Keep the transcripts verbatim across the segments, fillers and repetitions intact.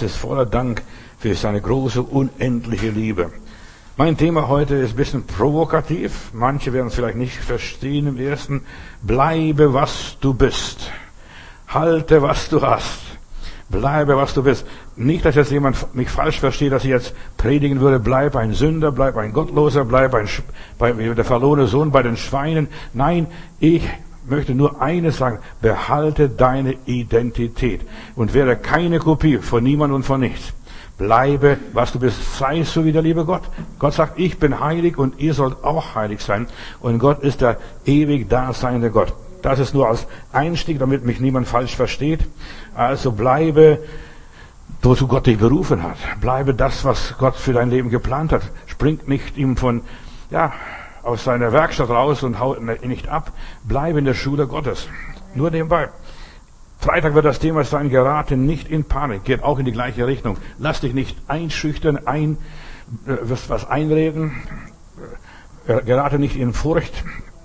ist voller Dank für seine große, unendliche Liebe. Mein Thema heute ist ein bisschen provokativ. Manche werden es vielleicht nicht verstehen im ersten. Bleibe, was du bist. Halte, was du hast. Bleibe, was du bist. Nicht, dass jetzt jemand mich falsch versteht, dass ich jetzt predigen würde, bleib ein Sünder, bleib ein Gottloser, bleib ein, bei, der verlorene Sohn bei den Schweinen. Nein, ich möchte nur eines sagen, behalte deine Identität und werde keine Kopie von niemandem und von nichts. Bleibe, was du bist, sei so wie der liebe Gott. Gott sagt, ich bin heilig und ihr sollt auch heilig sein. Und Gott ist der ewig daseinende Gott. Das ist nur als Einstieg, damit mich niemand falsch versteht. Also bleibe, wozu Gott dich berufen hat. Bleibe das, was Gott für dein Leben geplant hat. Spring nicht ihm von, ja, aus seiner Werkstatt raus und hau nicht ab. Bleibe in der Schule Gottes. Nur nebenbei. Freitag wird das Thema sein, gerate nicht in Panik. Geht auch in die gleiche Richtung. Lass dich nicht einschüchtern, ein, wirst was einreden. Gerate nicht in Furcht.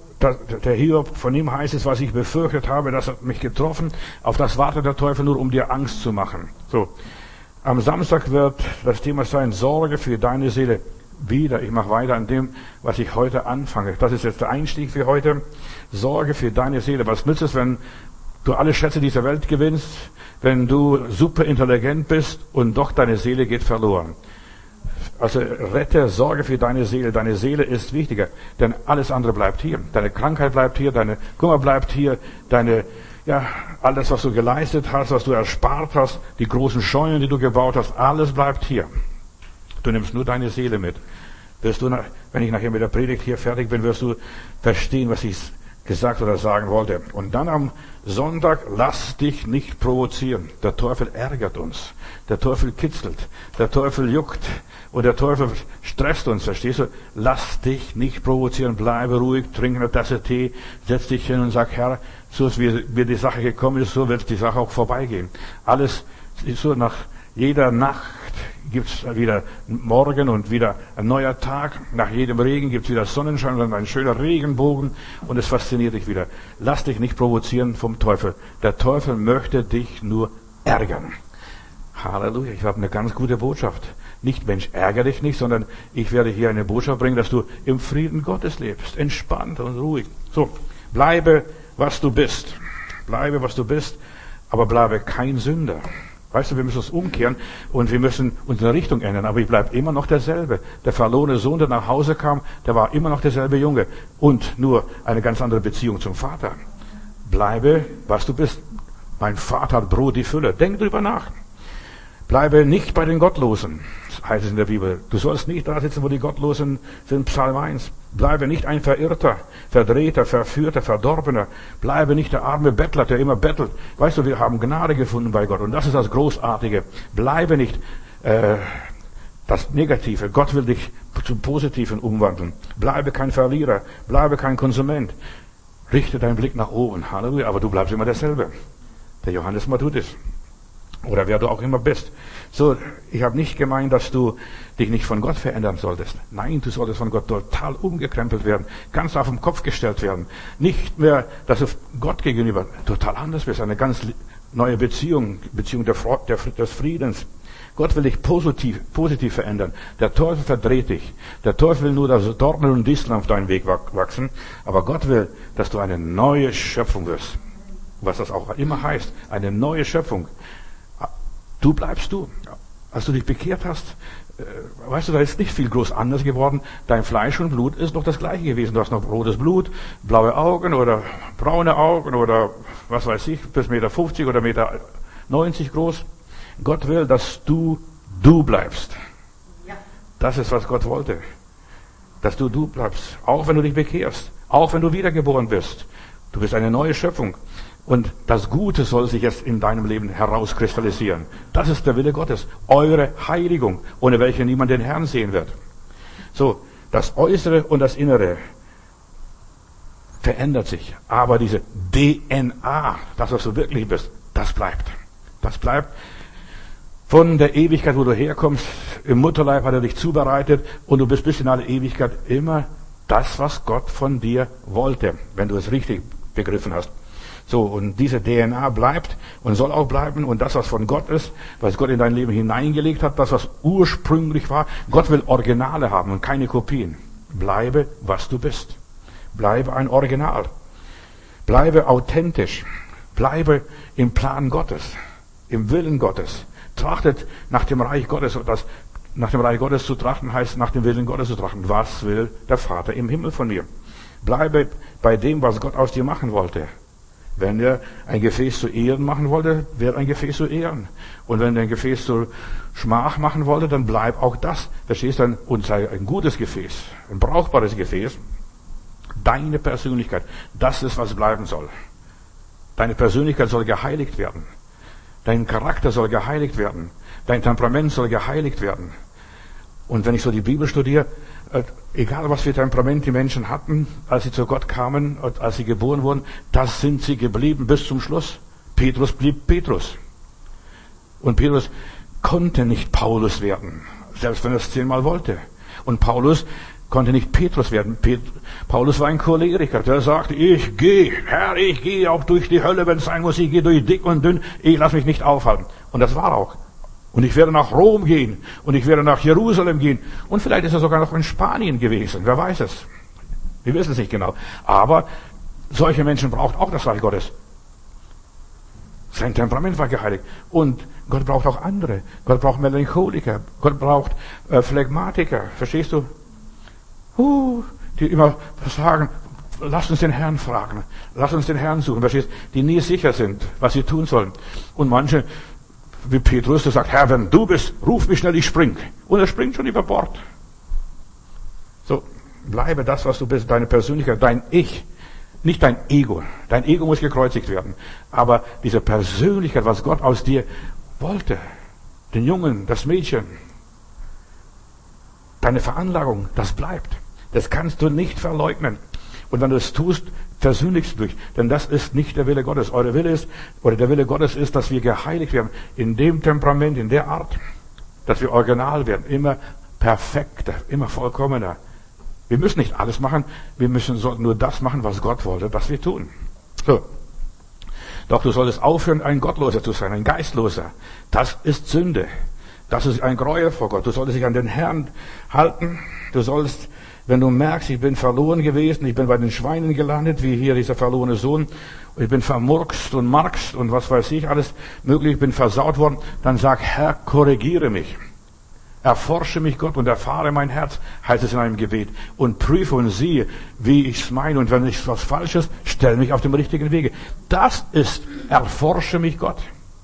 Der Hiob, von ihm heißt es, was ich befürchtet habe, das hat mich getroffen. Auf das wartet der Teufel nur, um dir Angst zu machen. So. Am Samstag wird das Thema sein, Sorge für deine Seele. Wieder, ich mache weiter an dem, was ich heute anfange. Das ist jetzt der Einstieg für heute. Sorge für deine Seele. Was nützt es, wenn du alle Schätze dieser Welt gewinnst, wenn du super intelligent bist und doch deine Seele geht verloren? Also rette, sorge für deine Seele. Deine Seele ist wichtiger, denn alles andere bleibt hier. Deine Krankheit bleibt hier, deine Kummer bleibt hier, deine, ja, alles, was du geleistet hast, was du erspart hast, die großen Scheunen, die du gebaut hast, alles bleibt hier. Du nimmst nur deine Seele mit. Wirst du, wenn ich nachher mit der Predigt hier fertig bin, wirst du verstehen, was ich gesagt oder sagen wollte. Und dann am Sonntag, lass dich nicht provozieren. Der Teufel ärgert uns. Der Teufel kitzelt. Der Teufel juckt. Und der Teufel stresst uns, verstehst du? Lass dich nicht provozieren. Bleibe ruhig, trink eine Tasse Tee, setz dich hin und sag, Herr, so wie mir die Sache gekommen ist, so wird die Sache auch vorbeigehen. Alles ist so, nach jeder Nacht gibt's wieder Morgen und wieder ein neuer Tag. Nach jedem Regen gibt's wieder Sonnenschein und ein schöner Regenbogen und es fasziniert dich wieder. Lass dich nicht provozieren vom Teufel. Der Teufel möchte dich nur ärgern. Halleluja, ich habe eine ganz gute Botschaft. Nicht, Mensch, ärgere dich nicht, sondern ich werde hier eine Botschaft bringen, dass du im Frieden Gottes lebst. Entspannt und ruhig. So, bleibe, was du bist. Bleibe, was du bist, aber bleibe kein Sünder. Weißt du, wir müssen uns umkehren und wir müssen unsere Richtung ändern. Aber ich bleibe immer noch derselbe. Der verlorene Sohn, der nach Hause kam, der war immer noch derselbe Junge. Und nur eine ganz andere Beziehung zum Vater. Bleibe, was du bist. Mein Vater hat Brot die Fülle. Denk drüber nach. Bleibe nicht bei den Gottlosen, heißt es in der Bibel. Du sollst nicht da sitzen, wo die Gottlosen sind, Psalm eins. Bleibe nicht ein Verirrter, Verdrehter, Verführter, Verdorbener. Bleibe nicht der arme Bettler, der immer bettelt. Weißt du, wir haben Gnade gefunden bei Gott und das ist das Großartige. Bleibe nicht äh, das Negative. Gott will dich zum Positiven umwandeln. Bleibe kein Verlierer, bleibe kein Konsument. Richte deinen Blick nach oben, Halleluja, aber du bleibst immer derselbe. Der Johannes Matthäus. Oder wer du auch immer bist. So, ich habe nicht gemeint, dass du dich nicht von Gott verändern solltest. Nein, du solltest von Gott total umgekrempelt werden, ganz auf den Kopf gestellt werden. Nicht mehr, dass du Gott gegenüber total anders bist, eine ganz neue Beziehung, Beziehung der, der, des Friedens. Gott will dich positiv, positiv verändern. Der Teufel verdreht dich. Der Teufel will nur, dass Dornen und Disteln auf deinen Weg wachsen. Aber Gott will, dass du eine neue Schöpfung wirst. Was das auch immer heißt. Eine neue Schöpfung. Du bleibst du. Als du dich bekehrt hast, äh, weißt du, da ist nicht viel groß anders geworden. Dein Fleisch und Blut ist noch das gleiche gewesen. Du hast noch rotes Blut, blaue Augen oder braune Augen oder was weiß ich, bis Meter fünfzig oder Meter neunzig groß. Gott will, dass du du bleibst. Das ist, was Gott wollte. Dass du du bleibst. Auch wenn du dich bekehrst. Auch wenn du wiedergeboren bist. Du bist eine neue Schöpfung. Und das Gute soll sich jetzt in deinem Leben herauskristallisieren. Das ist der Wille Gottes. Eure Heiligung, ohne welche niemand den Herrn sehen wird. So, das Äußere und das Innere verändert sich. Aber diese D N A, das, was du wirklich bist, das bleibt. Das bleibt. Von der Ewigkeit, wo du herkommst, im Mutterleib hat er dich zubereitet und du bist bis in alle Ewigkeit immer das, was Gott von dir wollte, wenn du es richtig begriffen hast. So, und diese D N A bleibt und soll auch bleiben. Und das, was von Gott ist, was Gott in dein Leben hineingelegt hat, das, was ursprünglich war. Gott will Originale haben und keine Kopien. Bleibe, was du bist. Bleibe ein Original. Bleibe authentisch. Bleibe im Plan Gottes, im Willen Gottes. Trachtet nach dem Reich Gottes. Das, nach dem Reich Gottes zu trachten heißt, nach dem Willen Gottes zu trachten. Was will der Vater im Himmel von mir? Bleibe bei dem, was Gott aus dir machen wollte. Wenn er ein Gefäß zu Ehren machen wollte, wird ein Gefäß zu Ehren. Und wenn er ein Gefäß zu Schmach machen wollte, dann bleib auch das. Verstehst du? Und sei ein gutes Gefäß, ein brauchbares Gefäß. Deine Persönlichkeit, das ist, was bleiben soll. Deine Persönlichkeit soll geheiligt werden. Dein Charakter soll geheiligt werden. Dein Temperament soll geheiligt werden. Und wenn ich so die Bibel studiere, egal was für Temperament die Menschen hatten, als sie zu Gott kamen, als sie geboren wurden, das sind sie geblieben bis zum Schluss. Petrus blieb Petrus. Und Petrus konnte nicht Paulus werden, selbst wenn er es zehnmal wollte. Und Paulus konnte nicht Petrus werden. Pet- Paulus war ein Choleriker, der sagte, ich gehe, Herr, ich gehe auch durch die Hölle, wenn es sein muss, ich gehe durch dick und dünn, ich lasse mich nicht aufhalten. Und das war auch. Und ich werde nach Rom gehen und ich werde nach Jerusalem gehen. Und vielleicht ist er sogar noch in Spanien gewesen. Wer weiß es? Wir wissen es nicht genau. Aber solche Menschen braucht auch das Reich Gottes. Sein Temperament war geheiligt. Und Gott braucht auch andere. Gott braucht Melancholiker. Gott braucht äh, Phlegmatiker. Verstehst du? Uh, die immer sagen, lass uns den Herrn fragen. Lass uns den Herrn suchen. Verstehst du? Die nie sicher sind, was sie tun sollen. Und manche, wie Petrus, der sagt, Herr, wenn du bist, ruf mich schnell, ich spring. Und er springt schon über Bord. So, bleibe das, was du bist, deine Persönlichkeit, dein Ich. Nicht dein Ego. Dein Ego muss gekreuzigt werden. Aber diese Persönlichkeit, was Gott aus dir wollte, den Jungen, das Mädchen, deine Veranlagung, das bleibt. Das kannst du nicht verleugnen. Und wenn du es tust, versündigst du dich. Denn das ist nicht der Wille Gottes. Euer Wille ist, oder der Wille Gottes ist, dass wir geheiligt werden. In dem Temperament, in der Art, dass wir original werden. Immer perfekter, immer vollkommener. Wir müssen nicht alles machen. Wir müssen nur das machen, was Gott wollte, dass wir tun. So. Doch du solltest aufhören, ein Gottloser zu sein, ein Geistloser. Das ist Sünde. Das ist ein Gräuel vor Gott. Du solltest dich an den Herrn halten. Du sollst, wenn du merkst, ich bin verloren gewesen, ich bin bei den Schweinen gelandet, wie hier dieser verlorene Sohn, ich bin vermurkst und markst und was weiß ich alles möglich, ich bin versaut worden, dann sag, Herr, korrigiere mich. Erforsche mich, Gott, und erfahre mein Herz, heißt es in einem Gebet, und prüfe und siehe, wie ich's meine, und wenn ich was Falsches, stell mich auf dem richtigen Wege. Das ist, erforsche mich, Gott.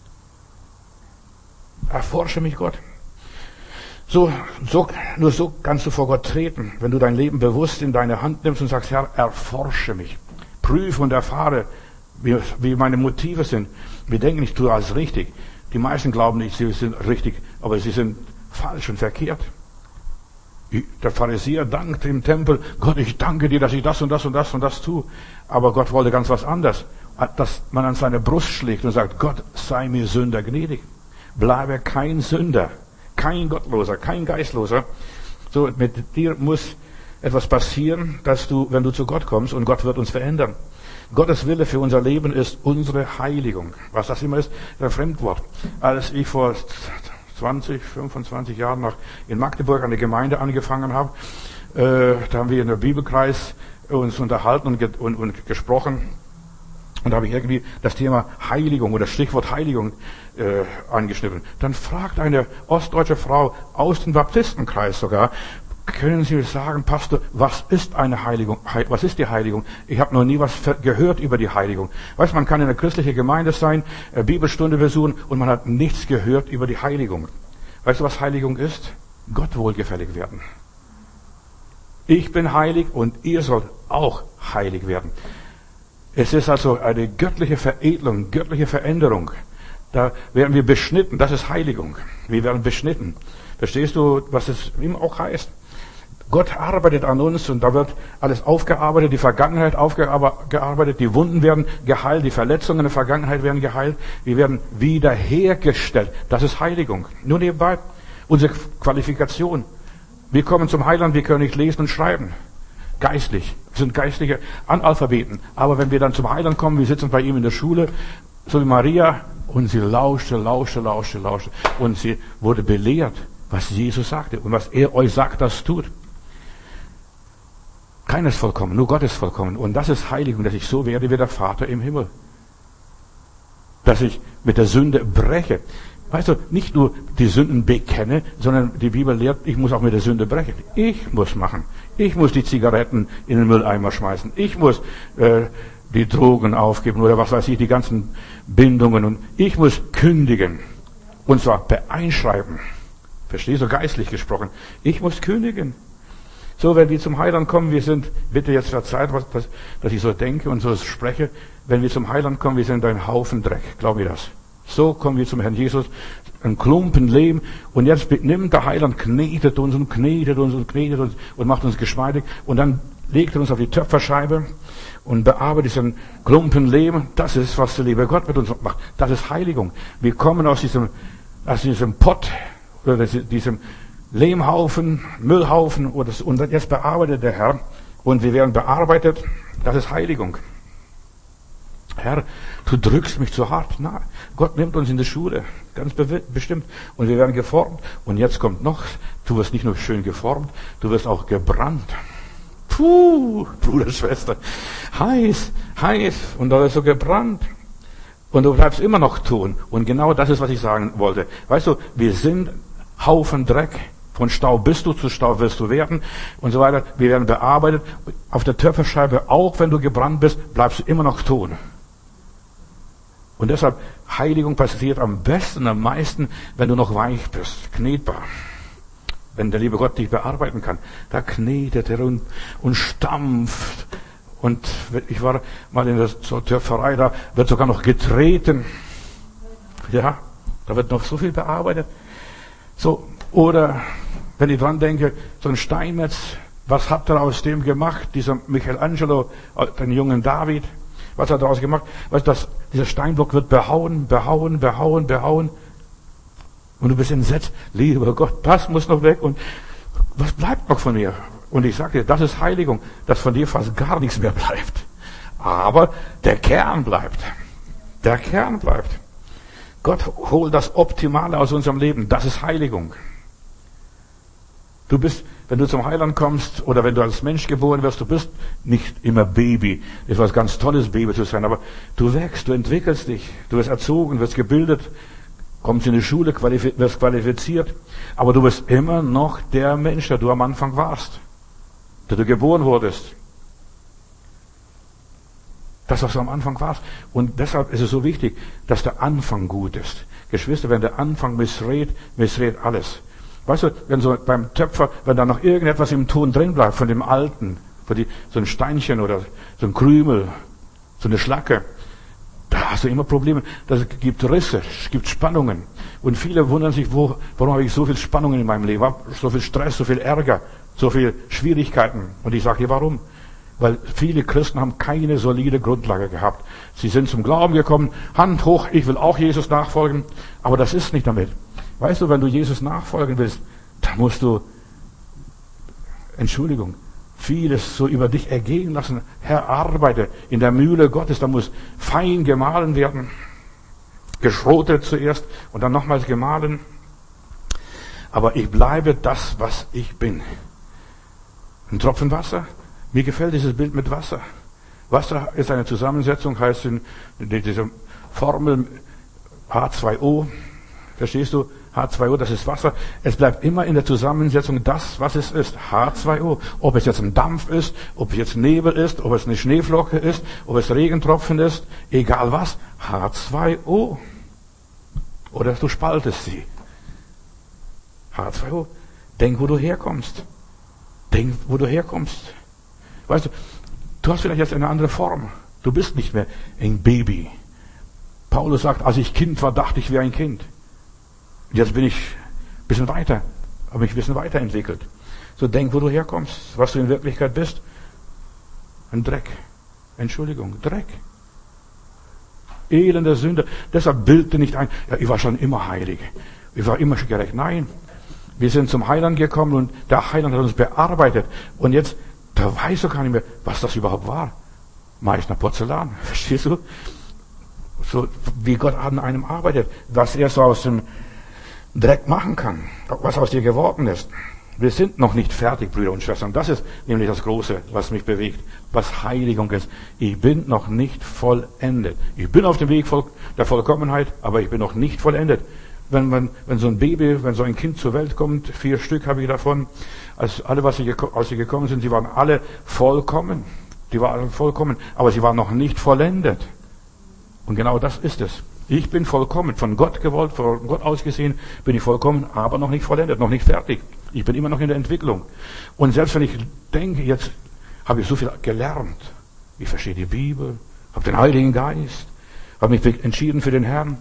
Erforsche mich, Gott. So, so, nur so kannst du vor Gott treten, wenn du dein Leben bewusst in deine Hand nimmst und sagst, Herr, erforsche mich. Prüfe und erfahre, wie, wie meine Motive sind. Wir denken, ich tue alles richtig. Die meisten glauben nicht, sie sind richtig, aber sie sind falsch und verkehrt. Der Pharisäer dankt im Tempel, Gott, ich danke dir, dass ich das und das und das und das tue. Aber Gott wollte ganz was anderes. Dass man an seine Brust schlägt und sagt, Gott, sei mir Sünder gnädig. Bleibe kein Sünder, kein Gottloser, kein Geistloser. So, mit dir muss etwas passieren, dass du, wenn du zu Gott kommst, und Gott wird uns verändern. Gottes Wille für unser Leben ist unsere Heiligung. Was das immer ist, ein Fremdwort. Als ich vor zwanzig, fünfundzwanzig Jahren noch in Magdeburg eine Gemeinde angefangen habe, äh, da haben wir in der Bibelkreis uns unterhalten und, ge- und, und gesprochen. Und da habe ich irgendwie das Thema Heiligung oder Stichwort Heiligung äh, angeschnitten. Dann fragt eine ostdeutsche Frau aus dem Baptistenkreis sogar, können Sie mir sagen, Pastor, was ist eine Heiligung? He- was ist die Heiligung? Ich habe noch nie was ver- gehört über die Heiligung. Weißt, man kann in einer christlichen Gemeinde sein, äh, Bibelstunde besuchen und man hat nichts gehört über die Heiligung. Weißt du, was Heiligung ist? Gott wohlgefällig werden. Ich bin heilig und ihr sollt auch heilig werden. Es ist also eine göttliche Veredelung, göttliche Veränderung. Da werden wir beschnitten. Das ist Heiligung. Wir werden beschnitten. Verstehst du, was es ihm auch heißt? Gott arbeitet an uns und da wird alles aufgearbeitet, die Vergangenheit aufgearbeitet, die Wunden werden geheilt, die Verletzungen in der Vergangenheit werden geheilt. Wir werden wiederhergestellt. Das ist Heiligung. Nur nebenbei unsere Qualifikation. Wir kommen zum Heiland, wir können nicht lesen und schreiben. Geistlich. Wir sind geistliche Analphabeten. Aber wenn wir dann zum Heiland kommen, wir sitzen bei ihm in der Schule, so wie Maria, und sie lauschte, lauschte, lauschte, lauschte. Und sie wurde belehrt, was Jesus sagte und was er euch sagt, das tut. Keines vollkommen, nur Gott ist vollkommen. Und das ist Heiligung, dass ich so werde wie der Vater im Himmel. Dass ich mit der Sünde breche. Weißt du, nicht nur die Sünden bekenne, sondern die Bibel lehrt, ich muss auch mit der Sünde brechen. Ich muss machen. Ich muss die Zigaretten in den Mülleimer schmeißen. Ich muss äh, die Drogen aufgeben oder was weiß ich, die ganzen Bindungen. Und ich muss kündigen. Und zwar beeinschreiben. Verstehst du, geistlich gesprochen. Ich muss kündigen. So, wenn wir zum Heiland kommen, wir sind, bitte jetzt verzeiht, was, dass, dass ich so denke und so spreche, wenn wir zum Heiland kommen, wir sind ein Haufen Dreck. Glaub mir das. So kommen wir zum Herrn Jesus, ein Klumpen Lehm, und jetzt nimmt der Heiland, knetet uns und knetet uns und knetet uns und macht uns geschmeidig, und dann legt er uns auf die Töpferscheibe und bearbeitet diesen Klumpen Lehm. Das ist, was der liebe Gott mit uns macht. Das ist Heiligung. Wir kommen aus diesem, aus diesem Pott, oder diesem Lehmhaufen, Müllhaufen, und jetzt bearbeitet der Herr, und wir werden bearbeitet. Das ist Heiligung. Herr, du drückst mich zu hart. Na, Gott nimmt uns in die Schule, ganz bestimmt. Und wir werden geformt. Und jetzt kommt noch, du wirst nicht nur schön geformt, du wirst auch gebrannt. Puh, Bruder, Schwester, heiß, heiß. Und da ist so gebrannt. Und du bleibst immer noch tun. Und genau das ist, was ich sagen wollte. Weißt du, wir sind Haufen Dreck. Von Staub bist du, zu Staub wirst du werden und so weiter. Wir werden bearbeitet. Auf der Töpferscheibe, auch wenn du gebrannt bist, bleibst du immer noch tun. Und deshalb, Heiligung passiert am besten, am meisten, wenn du noch weich bist, knetbar. Wenn der liebe Gott dich bearbeiten kann, da knetet er und, und stampft. Und ich war mal in der Töpferei, da wird sogar noch getreten. Ja, da wird noch so viel bearbeitet. So, oder, wenn ich dran denke, so ein Steinmetz, was hat er aus dem gemacht? Dieser Michelangelo, den jungen David, was hat er daraus gemacht? Weißt du, das, dieser Steinblock wird behauen, behauen, behauen, behauen. Und du bist entsetzt, lieber Gott, das muss noch weg. Und was bleibt noch von mir? Und ich sage dir, das ist Heiligung, dass von dir fast gar nichts mehr bleibt. Aber der Kern bleibt. Der Kern bleibt. Gott holt das Optimale aus unserem Leben. Das ist Heiligung. Du bist, wenn du zum Heiland kommst oder wenn du als Mensch geboren wirst, du bist nicht immer Baby. Es ist was ganz Tolles, Baby zu sein, aber du wächst, du entwickelst dich, du wirst erzogen, wirst gebildet, kommst in die Schule, qualifiz- wirst qualifiziert, aber du bist immer noch der Mensch, der du am Anfang warst, der du geboren wurdest. Das, was du am Anfang warst. Und deshalb ist es so wichtig, dass der Anfang gut ist. Geschwister, wenn der Anfang missredet, missredet alles. Weißt du, wenn so beim Töpfer, wenn da noch irgendetwas im Ton drin bleibt, von dem Alten, von die, so ein Steinchen oder so ein Krümel, so eine Schlacke, da hast du immer Probleme. Das gibt Risse, es gibt Spannungen. Und viele wundern sich, wo, warum habe ich so viel Spannungen in meinem Leben, so viel Stress, so viel Ärger, so viel Schwierigkeiten. Und ich sage dir, warum? Weil viele Christen haben keine solide Grundlage gehabt. Sie sind zum Glauben gekommen, Hand hoch, ich will auch Jesus nachfolgen, aber das ist nicht damit. Weißt du, wenn du Jesus nachfolgen willst, dann musst du, Entschuldigung, vieles so über dich ergehen lassen. Herr, arbeite in der Mühle Gottes, da muss fein gemahlen werden, geschrotet zuerst und dann nochmals gemahlen. Aber ich bleibe das, was ich bin. Ein Tropfen Wasser. Mir gefällt dieses Bild mit Wasser. Wasser ist eine Zusammensetzung, heißt in dieser Formel H zwei O. Verstehst du? H zwei O, das ist Wasser. Es bleibt immer in der Zusammensetzung das, was es ist. H zwei O. Ob es jetzt ein Dampf ist, ob es jetzt Nebel ist, ob es eine Schneeflocke ist, ob es Regentropfen ist, egal was. H zwei O. Oder du spaltest sie. H zwei O. Denk, wo du herkommst. Denk, wo du herkommst. Weißt du, du hast vielleicht jetzt eine andere Form. Du bist nicht mehr ein Baby. Paulus sagt, als ich Kind war, dachte ich, wie ein Kind. Jetzt bin ich ein bisschen weiter, habe mich ein bisschen weiterentwickelt. So denk, wo du herkommst, was du in Wirklichkeit bist. Ein Dreck. Entschuldigung, Dreck. Elender Sünder. Deshalb bilde nicht ein, ja, ich war schon immer heilig. Ich war immer gerecht. Nein, wir sind zum Heiland gekommen und der Heiland hat uns bearbeitet. Und jetzt da weißt du gar nicht mehr, was das überhaupt war. Meißner Porzellan, verstehst du? So wie Gott an einem arbeitet, was er so aus dem Dreck machen kann, was aus dir geworden ist. Wir sind noch nicht fertig, Brüder und Schwestern. Das ist nämlich das Große, was mich bewegt, was Heiligung ist. Ich bin noch nicht vollendet. Ich bin auf dem Weg der Vollkommenheit, aber ich bin noch nicht vollendet. Wenn man, wenn so ein Baby, wenn so ein Kind zur Welt kommt, vier Stück habe ich davon, als alle, was sie, als sie gekommen sind, sie waren alle vollkommen. Die waren vollkommen, aber sie waren noch nicht vollendet. Und genau das ist es. Ich bin vollkommen, von Gott gewollt, von Gott ausgesehen, bin ich vollkommen, aber noch nicht vollendet, noch nicht fertig. Ich bin immer noch in der Entwicklung. Und selbst wenn ich denke, jetzt habe ich so viel gelernt. Ich verstehe die Bibel, habe den Heiligen Geist, habe mich entschieden für den Herrn.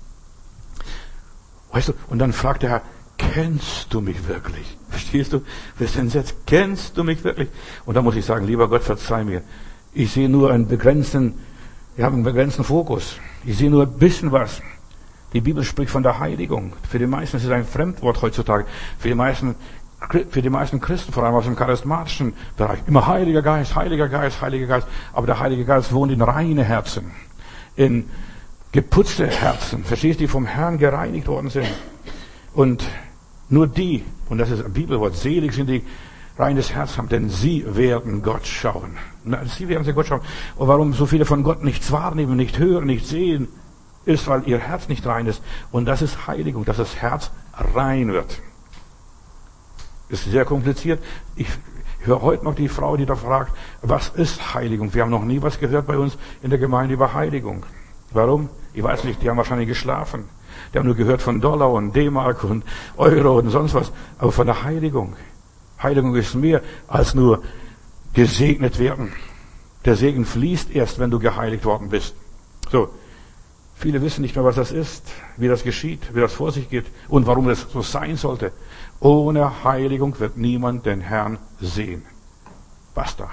Weißt du, und dann fragt der Herr, kennst du mich wirklich? Verstehst du? Wir sind jetzt, kennst du mich wirklich? Und da muss ich sagen, lieber Gott, verzeih mir. Ich sehe nur einen begrenzten, wir haben einen begrenzten Fokus. Ich sehe nur ein bisschen was. Die Bibel spricht von der Heiligung. Für die meisten ist es ein Fremdwort heutzutage. Für die meisten, für die meisten Christen, vor allem aus dem charismatischen Bereich, immer Heiliger Geist, Heiliger Geist, Heiliger Geist. Aber der Heilige Geist wohnt in reine Herzen, in geputzte Herzen, verstehst du, die vom Herrn gereinigt worden sind. Und nur die, und das ist ein Bibelwort, selig sind die reines Herz haben, denn sie werden Gott schauen. Sie werden sie Gott schauen. Und warum so viele von Gott nichts wahrnehmen, nicht hören, nicht sehen, ist, weil ihr Herz nicht rein ist. Und das ist Heiligung, dass das Herz rein wird. Ist sehr kompliziert. Ich höre heute noch die Frau, die da fragt, was ist Heiligung? Wir haben noch nie was gehört bei uns in der Gemeinde über Heiligung. Warum? Ich weiß nicht, die haben wahrscheinlich geschlafen. Die haben nur gehört von Dollar und D-Mark und Euro und sonst was. Aber von der Heiligung. Heiligung ist mehr als nur gesegnet werden. Der Segen fließt erst, wenn du geheiligt worden bist. So. Viele wissen nicht mehr, was das ist, wie das geschieht, wie das vor sich geht und warum das so sein sollte. Ohne Heiligung wird niemand den Herrn sehen. Basta.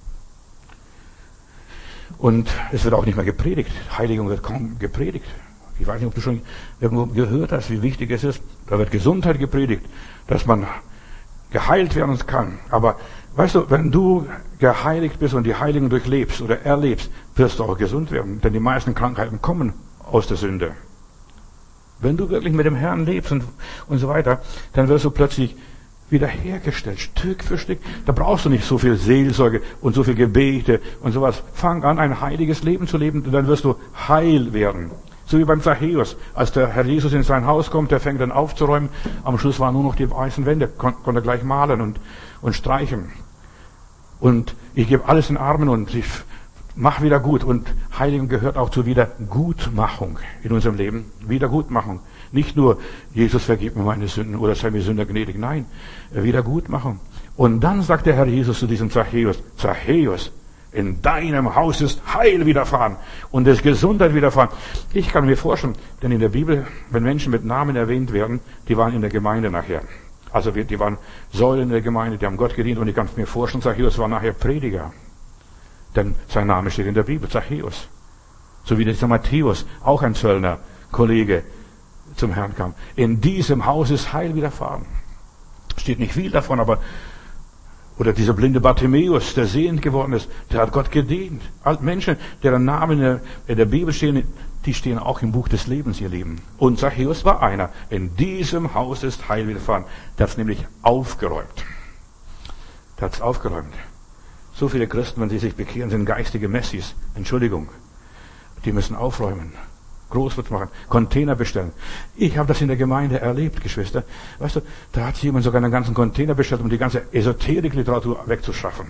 Und es wird auch nicht mehr gepredigt. Heiligung wird kaum gepredigt. Ich weiß nicht, ob du schon irgendwo gehört hast, wie wichtig es ist. Da wird Gesundheit gepredigt, dass man geheilt werden kann. Aber weißt du, wenn du geheiligt bist und die Heiligung durchlebst oder erlebst, wirst du auch gesund werden. Denn die meisten Krankheiten kommen aus der Sünde. Wenn du wirklich mit dem Herrn lebst und, und so weiter, dann wirst du plötzlich wiederhergestellt, Stück für Stück. Da brauchst du nicht so viel Seelsorge und so viel Gebete und sowas. Fang an, ein heiliges Leben zu leben und dann wirst du heil werden. So wie beim Zachäus. Als der Herr Jesus in sein Haus kommt, der fängt dann aufzuräumen. Am Schluss waren nur noch die weißen Wände, Kon- konnte gleich malen und, und streichen. Und ich gebe alles in Armen und ich mach wieder gut. Und Heiligung gehört auch zur Wiedergutmachung in unserem Leben. Wiedergutmachung. Nicht nur, Jesus vergib mir meine Sünden oder sei mir Sünder gnädig. Nein, Wiedergutmachung. Und dann sagt der Herr Jesus zu diesem Zachäus, Zachäus, in deinem Haus ist Heil widerfahren und ist Gesundheit widerfahren. Ich kann mir vorstellen, denn in der Bibel, wenn Menschen mit Namen erwähnt werden, die waren in der Gemeinde nachher. Also die waren Säulen in der Gemeinde, die haben Gott gedient und ich kann mir vorstellen, Zachäus war nachher Prediger. Denn sein Name steht in der Bibel, Zachäus. So wie dieser Matthäus, auch ein Zöllner, Kollege, zum Herrn kam. In diesem Haus ist Heil widerfahren. Steht nicht viel davon, aber oder dieser blinde Bartimäus, der sehend geworden ist, der hat Gott gedient. Alle Menschen, deren Namen in der, in der Bibel stehen, die stehen auch im Buch des Lebens, ihr Lieben. Und Zachäus war einer. In diesem Haus ist Heil widerfahren. Der hat es nämlich aufgeräumt. Der hat es aufgeräumt. So viele Christen, wenn sie sich bekehren, sind geistige Messis. Entschuldigung. Die müssen aufräumen. Großwitz machen, Container bestellen. Ich habe das in der Gemeinde erlebt, Geschwister. Weißt du, da hat jemand sogar einen ganzen Container bestellt, um die ganze Esoterik-Literatur wegzuschaffen.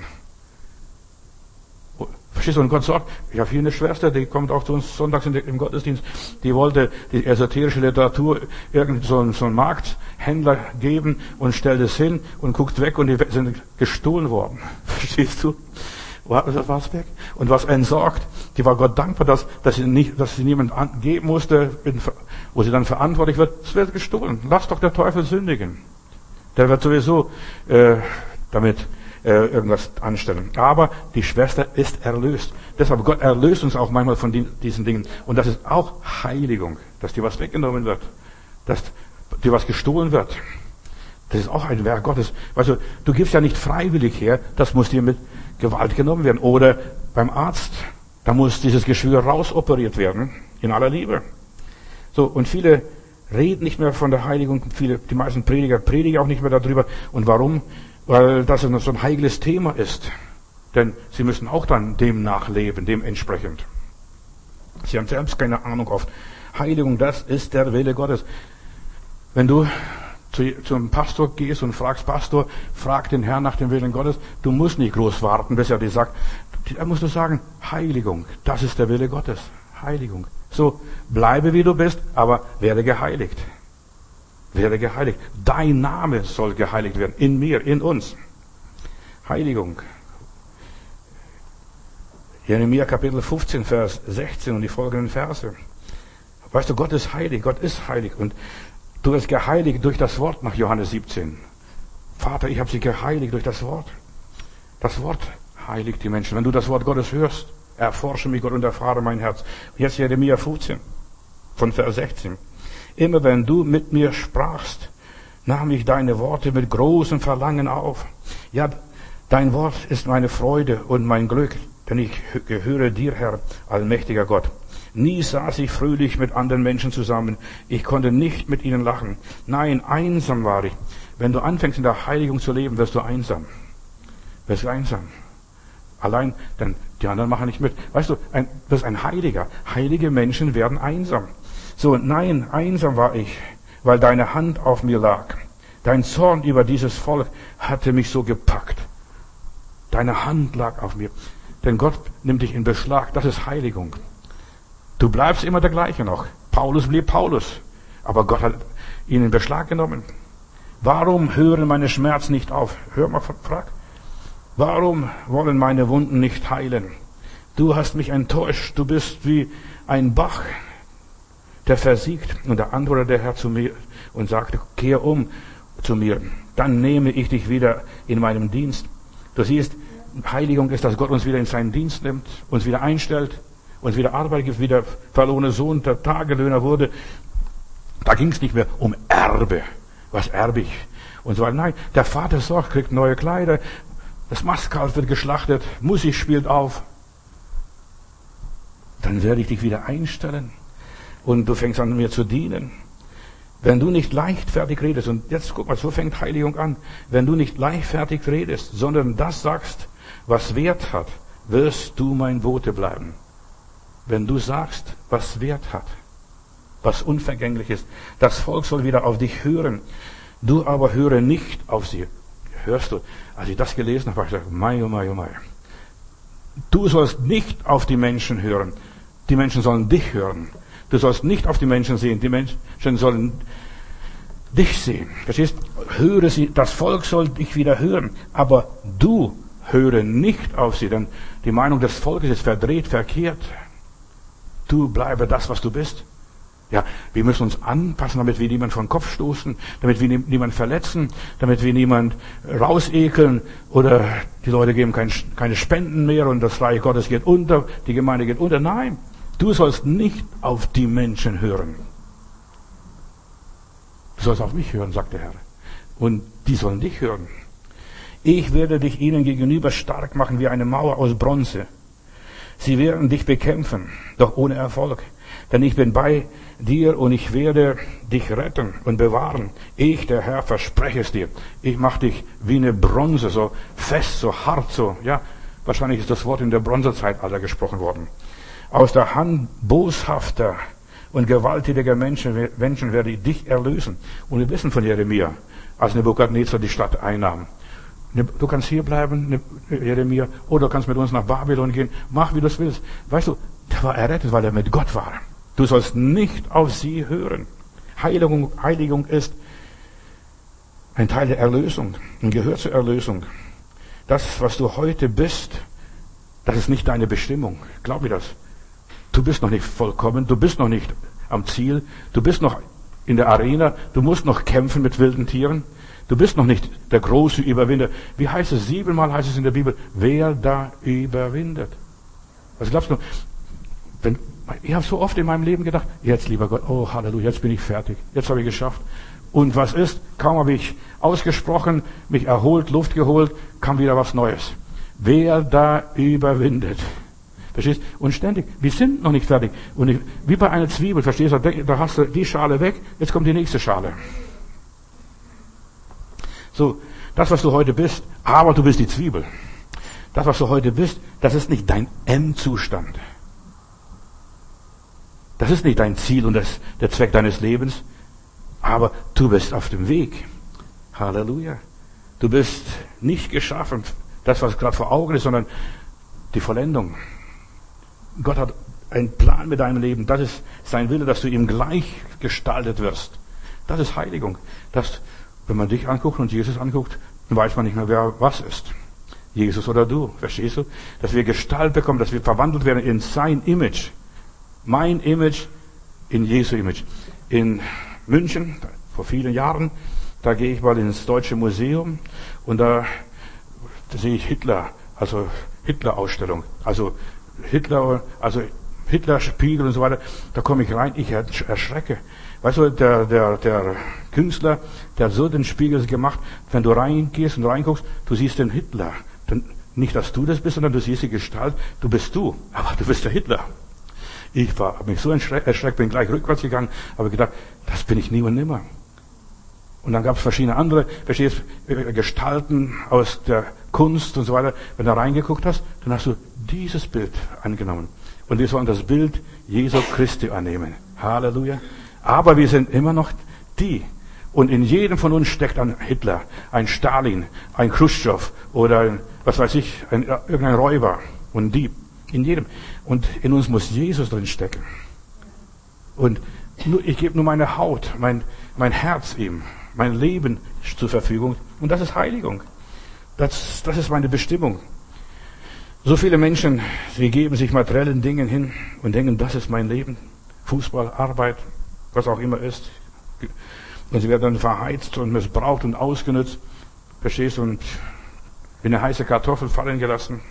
Verstehst du? Und Gott sagt, ich habe hier eine Schwester, die kommt auch zu uns sonntags im Gottesdienst, die wollte die esoterische Literatur irgend so einen, so einen Markthändler geben und stellt es hin und guckt weg und die sind gestohlen worden. Verstehst du? Das war's weg. Und was entsorgt, die war Gott dankbar, dass, dass sie nicht, dass sie niemand geben musste, wo sie dann verantwortlich wird. Es wird gestohlen. Lass doch der Teufel sündigen. Der wird sowieso äh, damit äh, irgendwas anstellen. Aber die Schwester ist erlöst. Deshalb Gott erlöst uns auch manchmal von die, diesen Dingen. Und das ist auch Heiligung, dass dir was weggenommen wird, dass dir was gestohlen wird. Das ist auch ein Werk Gottes. Also, du gibst ja nicht freiwillig her, das muss dir mit Gewalt genommen werden. Oder beim Arzt, da muss dieses Geschwür rausoperiert werden, in aller Liebe. So, und viele reden nicht mehr von der Heiligung, viele, die meisten Prediger predigen auch nicht mehr darüber. Und warum? Weil das so ein heikles Thema ist. Denn sie müssen auch dann dem nachleben, dem entsprechend. Sie haben selbst keine Ahnung oft. Heiligung, das ist der Wille Gottes. Wenn du zu, zum Pastor gehst und fragst, Pastor, frag den Herrn nach dem Willen Gottes, du musst nicht groß warten, bis er dir sagt. Da musst du sagen, Heiligung, das ist der Wille Gottes. Heiligung. So, bleibe wie du bist, aber werde geheiligt. Werde geheiligt. Dein Name soll geheiligt werden. In mir, in uns. Heiligung. Jeremia Kapitel fünfzehn, Vers sechzehn und die folgenden Verse. Weißt du, Gott ist heilig, Gott ist heilig. Und du wirst geheiligt durch das Wort nach Johannes siebzehn. Vater, ich habe sie geheiligt durch das Wort. Das Wort heiligt die Menschen. Wenn du das Wort Gottes hörst, erforsche mich Gott und erfahre mein Herz. Jetzt Jeremia fünfzehn, von Vers sechzehn. Immer wenn du mit mir sprachst, nahm ich deine Worte mit großem Verlangen auf. Ja, dein Wort ist meine Freude und mein Glück, denn ich gehöre dir, Herr, allmächtiger Gott. Nie saß ich fröhlich mit anderen Menschen zusammen. Ich konnte nicht mit ihnen lachen. Nein, einsam war ich. Wenn du anfängst in der Heiligung zu leben, wirst du einsam. Wirst du einsam. Allein, denn die anderen machen nicht mit. Weißt du, ein, du bist ein Heiliger. Heilige Menschen werden einsam. So, nein, einsam war ich, weil deine Hand auf mir lag. Dein Zorn über dieses Volk hatte mich so gepackt. Deine Hand lag auf mir. Denn Gott nimmt dich in Beschlag. Das ist Heiligung. Du bleibst immer der gleiche noch. Paulus blieb Paulus. Aber Gott hat ihn in Beschlag genommen. Warum hören meine Schmerzen nicht auf? Hör mal, frag. Warum wollen meine Wunden nicht heilen? Du hast mich enttäuscht. Du bist wie ein Bach, der versiegt. Und da antwortete der Herr zu mir und sagte, kehr um zu mir. Dann nehme ich dich wieder in meinem Dienst. Du siehst, Heiligung ist, dass Gott uns wieder in seinen Dienst nimmt, uns wieder einstellt, uns wieder Arbeit gibt, wie der verlorene Sohn, der Tagelöhner wurde. Da ging es nicht mehr um Erbe. Was erbe ich? Und so weiter. Nein, der Vater sorgt, kriegt neue Kleider, das Mastkalb wird geschlachtet, Musik spielt auf. Dann werde ich dich wieder einstellen und du fängst an, mir zu dienen. Wenn du nicht leichtfertig redest, und jetzt guck mal, so fängt Heiligung an, wenn du nicht leichtfertig redest, sondern das sagst, was Wert hat, wirst du mein Bote bleiben. Wenn du sagst, was Wert hat, was unvergänglich ist, das Volk soll wieder auf dich hören, du aber höre nicht auf sie. Hörst du? Als ich das gelesen habe, habe ich gesagt, mei, oh mei, oh mei. Du sollst nicht auf die Menschen hören, die Menschen sollen dich hören. Du sollst nicht auf die Menschen sehen, die Menschen sollen dich sehen. Verstehst? Höre sie, das Volk soll dich wieder hören, aber du höre nicht auf sie, denn die Meinung des Volkes ist verdreht, verkehrt. Du bleibe das, was du bist. Ja, wir müssen uns anpassen, damit wir niemanden vor den Kopf stoßen, damit wir niemanden verletzen, damit wir niemanden rausekeln oder die Leute geben kein, keine Spenden mehr und das Reich Gottes geht unter, die Gemeinde geht unter. Nein, du sollst nicht auf die Menschen hören. Du sollst auf mich hören, sagt der Herr. Und die sollen dich hören. Ich werde dich ihnen gegenüber stark machen wie eine Mauer aus Bronze. Sie werden dich bekämpfen, doch ohne Erfolg. Denn ich bin bei dir und ich werde dich retten und bewahren. Ich, der Herr, verspreche es dir. Ich mache dich wie eine Bronze, so fest, so hart, so, ja. Wahrscheinlich ist das Wort in der Bronzezeitalter gesprochen worden. Aus der Hand boshafter und gewalttätiger Menschen, Menschen werde ich dich erlösen. Und wir wissen von Jeremia, als Nebukadnezar die Stadt einnahm. Du kannst hier bleiben, Jeremia, oder du kannst mit uns nach Babylon gehen. Mach, wie du es willst. Weißt du, der war errettet, weil er mit Gott war. Du sollst nicht auf sie hören. Heiligung, Heiligung ist ein Teil der Erlösung und gehört zur Erlösung. Das, was du heute bist, das ist nicht deine Bestimmung. Glaub mir das. Du bist noch nicht vollkommen, du bist noch nicht am Ziel, du bist noch in der Arena, du musst noch kämpfen mit wilden Tieren, du bist noch nicht der große Überwinder. Wie heißt es? Siebenmal heißt es in der Bibel, wer da überwindet. Was glaubst du? Wenn, ich habe so oft in meinem Leben gedacht, jetzt lieber Gott, oh Halleluja, jetzt bin ich fertig, jetzt habe ich geschafft. Und was ist? Kaum habe ich ausgesprochen, mich erholt, Luft geholt, kam wieder was Neues. Wer da überwindet. Verstehst? Und ständig, wir sind noch nicht fertig. Und ich, wie bei einer Zwiebel, verstehst du, da hast du die Schale weg, jetzt kommt die nächste Schale. So, das, was du heute bist, aber du bist die Zwiebel. Das, was du heute bist, das ist nicht dein Endzustand. Das ist nicht dein Ziel und das, der Zweck deines Lebens. Aber du bist auf dem Weg. Halleluja. Du bist nicht geschaffen, das, was gerade vor Augen ist, sondern die Vollendung. Gott hat einen Plan mit deinem Leben. Das ist sein Wille, dass du ihm gleich gestaltet wirst. Das ist Heiligung. Das, wenn man dich anguckt und Jesus anguckt, dann weiß man nicht mehr, wer was ist. Jesus oder du. Verstehst du? Dass wir Gestalt bekommen, dass wir verwandelt werden in sein Image. Mein Image in Jesu Image. In München, vor vielen Jahren, da gehe ich mal ins Deutsche Museum und da, da sehe ich Hitler, also Hitler-Ausstellung, also Hitler, also Hitler-Spiegel und so weiter. Da komme ich rein, ich erschrecke. Weißt du, der, der, der Künstler, der hat so den Spiegel gemacht, wenn du reingehst und reinguckst, du siehst den Hitler. Dann, nicht, dass du das bist, sondern du siehst die Gestalt, du bist du, aber du bist der Hitler. Ich war, habe mich so erschreckt, bin gleich rückwärts gegangen, habe gedacht, das bin ich nie und nimmer. Und dann gab es verschiedene andere, verstehst, Gestalten aus der Kunst und so weiter. Wenn du reingeguckt hast, dann hast du dieses Bild angenommen. Und wir sollen das Bild Jesu Christi annehmen. Halleluja. Aber wir sind immer noch die. Und in jedem von uns steckt ein Hitler, ein Stalin, ein Khrushchev oder ein, was weiß ich, ein, irgendein Räuber und ein Dieb. In jedem. Und in uns muss Jesus drin stecken. Und nur, ich gebe nur meine Haut, mein, mein Herz ihm, mein Leben zur Verfügung. Und das ist Heiligung. Das, das ist meine Bestimmung. So viele Menschen, sie geben sich materiellen Dingen hin und denken, das ist mein Leben. Fußball, Arbeit, was auch immer ist. Und sie werden dann verheizt und missbraucht und ausgenutzt. Verstehst du? Und wie eine heiße Kartoffel fallen gelassen.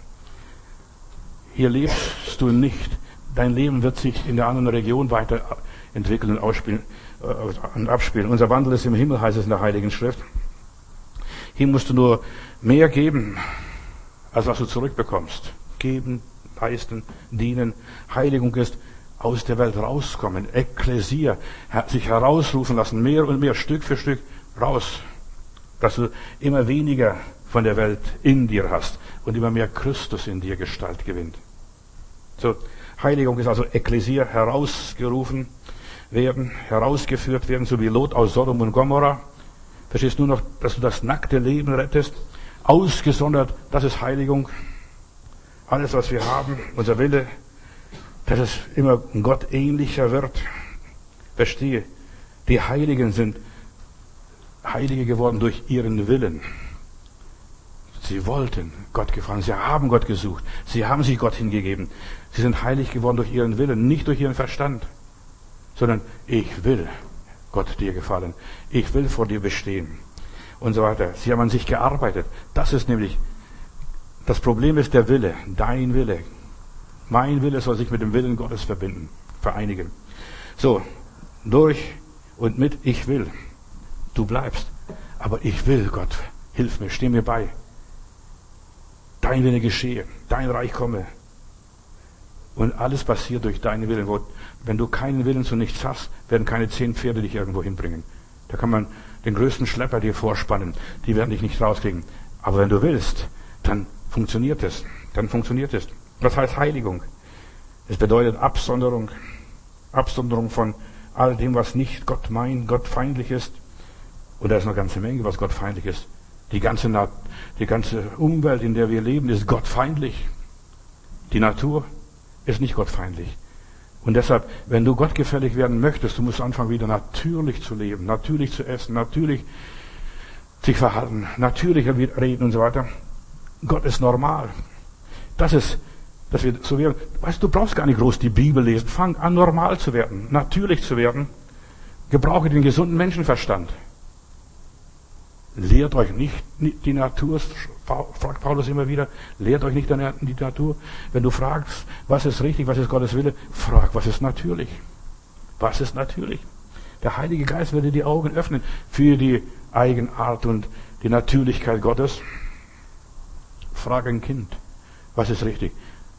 Hier lebst du nicht. Dein Leben wird sich in der anderen Region weiterentwickeln und ausspielen, äh, und abspielen. Unser Wandel ist im Himmel, heißt es in der Heiligen Schrift. Hier musst du nur mehr geben, als was du zurückbekommst. Geben, leisten, dienen. Heiligung ist aus der Welt rauskommen. Ekklesia, sich herausrufen lassen, mehr und mehr, Stück für Stück raus. Dass du immer weniger von der Welt in dir hast und immer mehr Christus in dir Gestalt gewinnt. So, Heiligung ist also Ekklesia, herausgerufen werden, herausgeführt werden, so wie Lot aus Sodom und Gomorra. Verstehst du nur noch, dass du das nackte Leben rettest? Ausgesondert, das ist Heiligung. Alles, was wir haben, unser Wille, dass es immer Gott ähnlicher wird. Verstehe, die Heiligen sind Heilige geworden durch ihren Willen. Sie wollten Gott gefallen, sie haben Gott gesucht, sie haben sich Gott hingegeben. Sie sind heilig geworden durch ihren Willen, nicht durch ihren Verstand, sondern ich will Gott dir gefallen, ich will vor dir bestehen und so weiter. Sie haben an sich gearbeitet. Das ist nämlich, das Problem ist der Wille, dein Wille. Mein Wille soll sich mit dem Willen Gottes verbinden, vereinigen. So, durch und mit ich will. Du bleibst, aber ich will, Gott, hilf mir, steh mir bei. Dein Wille geschehe, dein Reich komme. Und alles passiert durch deinen Willen. Wenn du keinen Willen zu nichts hast, werden keine zehn Pferde dich irgendwo hinbringen. Da kann man den größten Schlepper dir vorspannen. Die werden dich nicht rauskriegen. Aber wenn du willst, dann funktioniert es. Dann funktioniert es. Was heißt Heiligung? Es bedeutet Absonderung. Absonderung von all dem, was nicht Gott meint, Gott feindlich ist. Und da ist noch eine ganze Menge, was Gott feindlich ist. Die ganze, Nat- die ganze Umwelt, in der wir leben, ist gottfeindlich. Die Natur ist nicht gottfeindlich. Und deshalb, wenn du gottgefällig werden möchtest, du musst anfangen, wieder natürlich zu leben, natürlich zu essen, natürlich sich verhalten, natürlich reden und so weiter. Gott ist normal. Das ist, dass wir so werden. Weißt du, du brauchst gar nicht groß die Bibel lesen. Fang an, normal zu werden, natürlich zu werden. Gebrauche den gesunden Menschenverstand. Lehrt euch nicht die Natur, fragt Paulus immer wieder, lehrt euch nicht die Natur. Wenn du fragst, was ist richtig, was ist Gottes Wille, frag, was ist natürlich? Was ist natürlich? Der Heilige Geist würde die Augen öffnen für die Eigenart und die Natürlichkeit Gottes. Frage ein Kind, was ist richtig?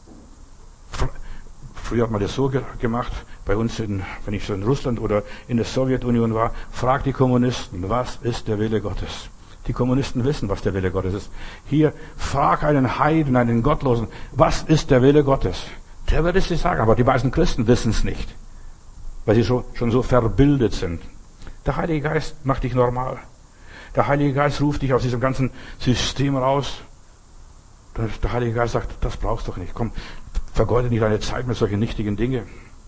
Früher hat man das so gemacht, bei uns, in, wenn ich so in Russland oder in der Sowjetunion war, frag die Kommunisten, was ist der Wille Gottes? Die Kommunisten wissen, was der Wille Gottes ist. Hier, frag einen Heiden, einen Gottlosen, was ist der Wille Gottes? Der wird es dir sagen, aber die meisten Christen wissen es nicht, weil sie schon, schon so verbildet sind. Der Heilige Geist macht dich normal. Der Heilige Geist ruft dich aus diesem ganzen System raus. Der Heilige Geist sagt, das brauchst du doch nicht. Komm, vergeude nicht deine Zeit mit solchen nichtigen Dingen.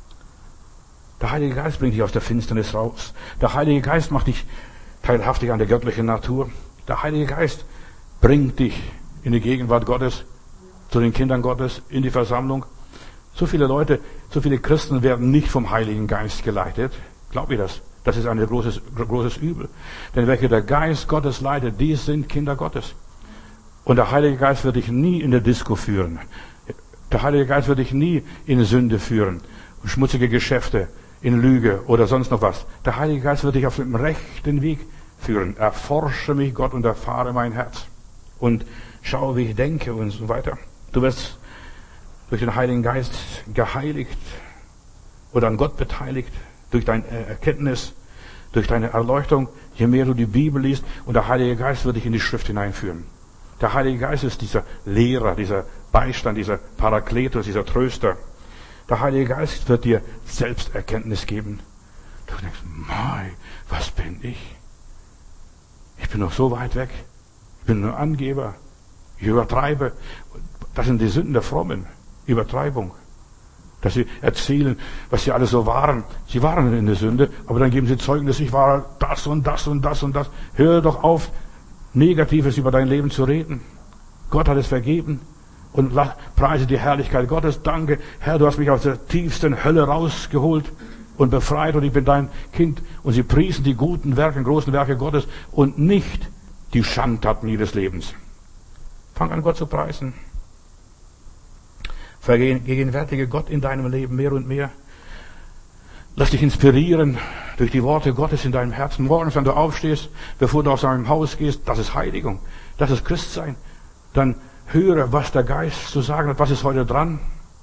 Der Heilige Geist bringt dich aus der Finsternis raus. Der Heilige Geist macht dich teilhaftig an der göttlichen Natur. Der Heilige Geist bringt dich in die Gegenwart Gottes, zu den Kindern Gottes, in die Versammlung. So viele Leute, so viele Christen werden nicht vom Heiligen Geist geleitet. Glaub ihr das? Das ist ein großes, großes Übel. Denn welche der Geist Gottes leitet, die sind Kinder Gottes. Und der Heilige Geist wird dich nie in der Disco führen. Der Heilige Geist wird dich nie in Sünde führen. Schmutzige Geschäfte, in Lüge oder sonst noch was. Der Heilige Geist wird dich auf dem rechten Weg führen. Erforsche mich, Gott, und erfahre mein Herz. Und schau, wie ich denke und so weiter. Du wirst durch den Heiligen Geist geheiligt oder an Gott beteiligt, durch deine Erkenntnis, durch deine Erleuchtung, je mehr du die Bibel liest, und der Heilige Geist wird dich in die Schrift hineinführen. Der Heilige Geist ist dieser Lehrer, dieser Beistand, dieser Parakletos, dieser Tröster. Der Heilige Geist wird dir Selbsterkenntnis geben. Du denkst, mei, was bin ich? Ich bin noch so weit weg. Ich bin nur Angeber. Ich übertreibe. Das sind die Sünden der Frommen. Übertreibung. Dass sie erzählen, was sie alles so waren. Sie waren in der Sünde, aber dann geben sie Zeugnis, ich war das und das und das und das. Hör doch auf, Negatives über dein Leben zu reden. Gott hat es vergeben. Und preise die Herrlichkeit Gottes. Danke, Herr, du hast mich aus der tiefsten Hölle rausgeholt und befreit und ich bin dein Kind. Und sie priesen die guten Werke, großen Werke Gottes und nicht die Schandtaten ihres Lebens. Fang an, Gott zu preisen. Vergegenwärtige Gott in deinem Leben mehr und mehr. Lass dich inspirieren durch die Worte Gottes in deinem Herzen. Morgens, wenn du aufstehst, bevor du aus deinem Haus gehst, das ist Heiligung. Das ist Christsein. Dann höre, was der Geist zu sagen hat, was ist heute dran.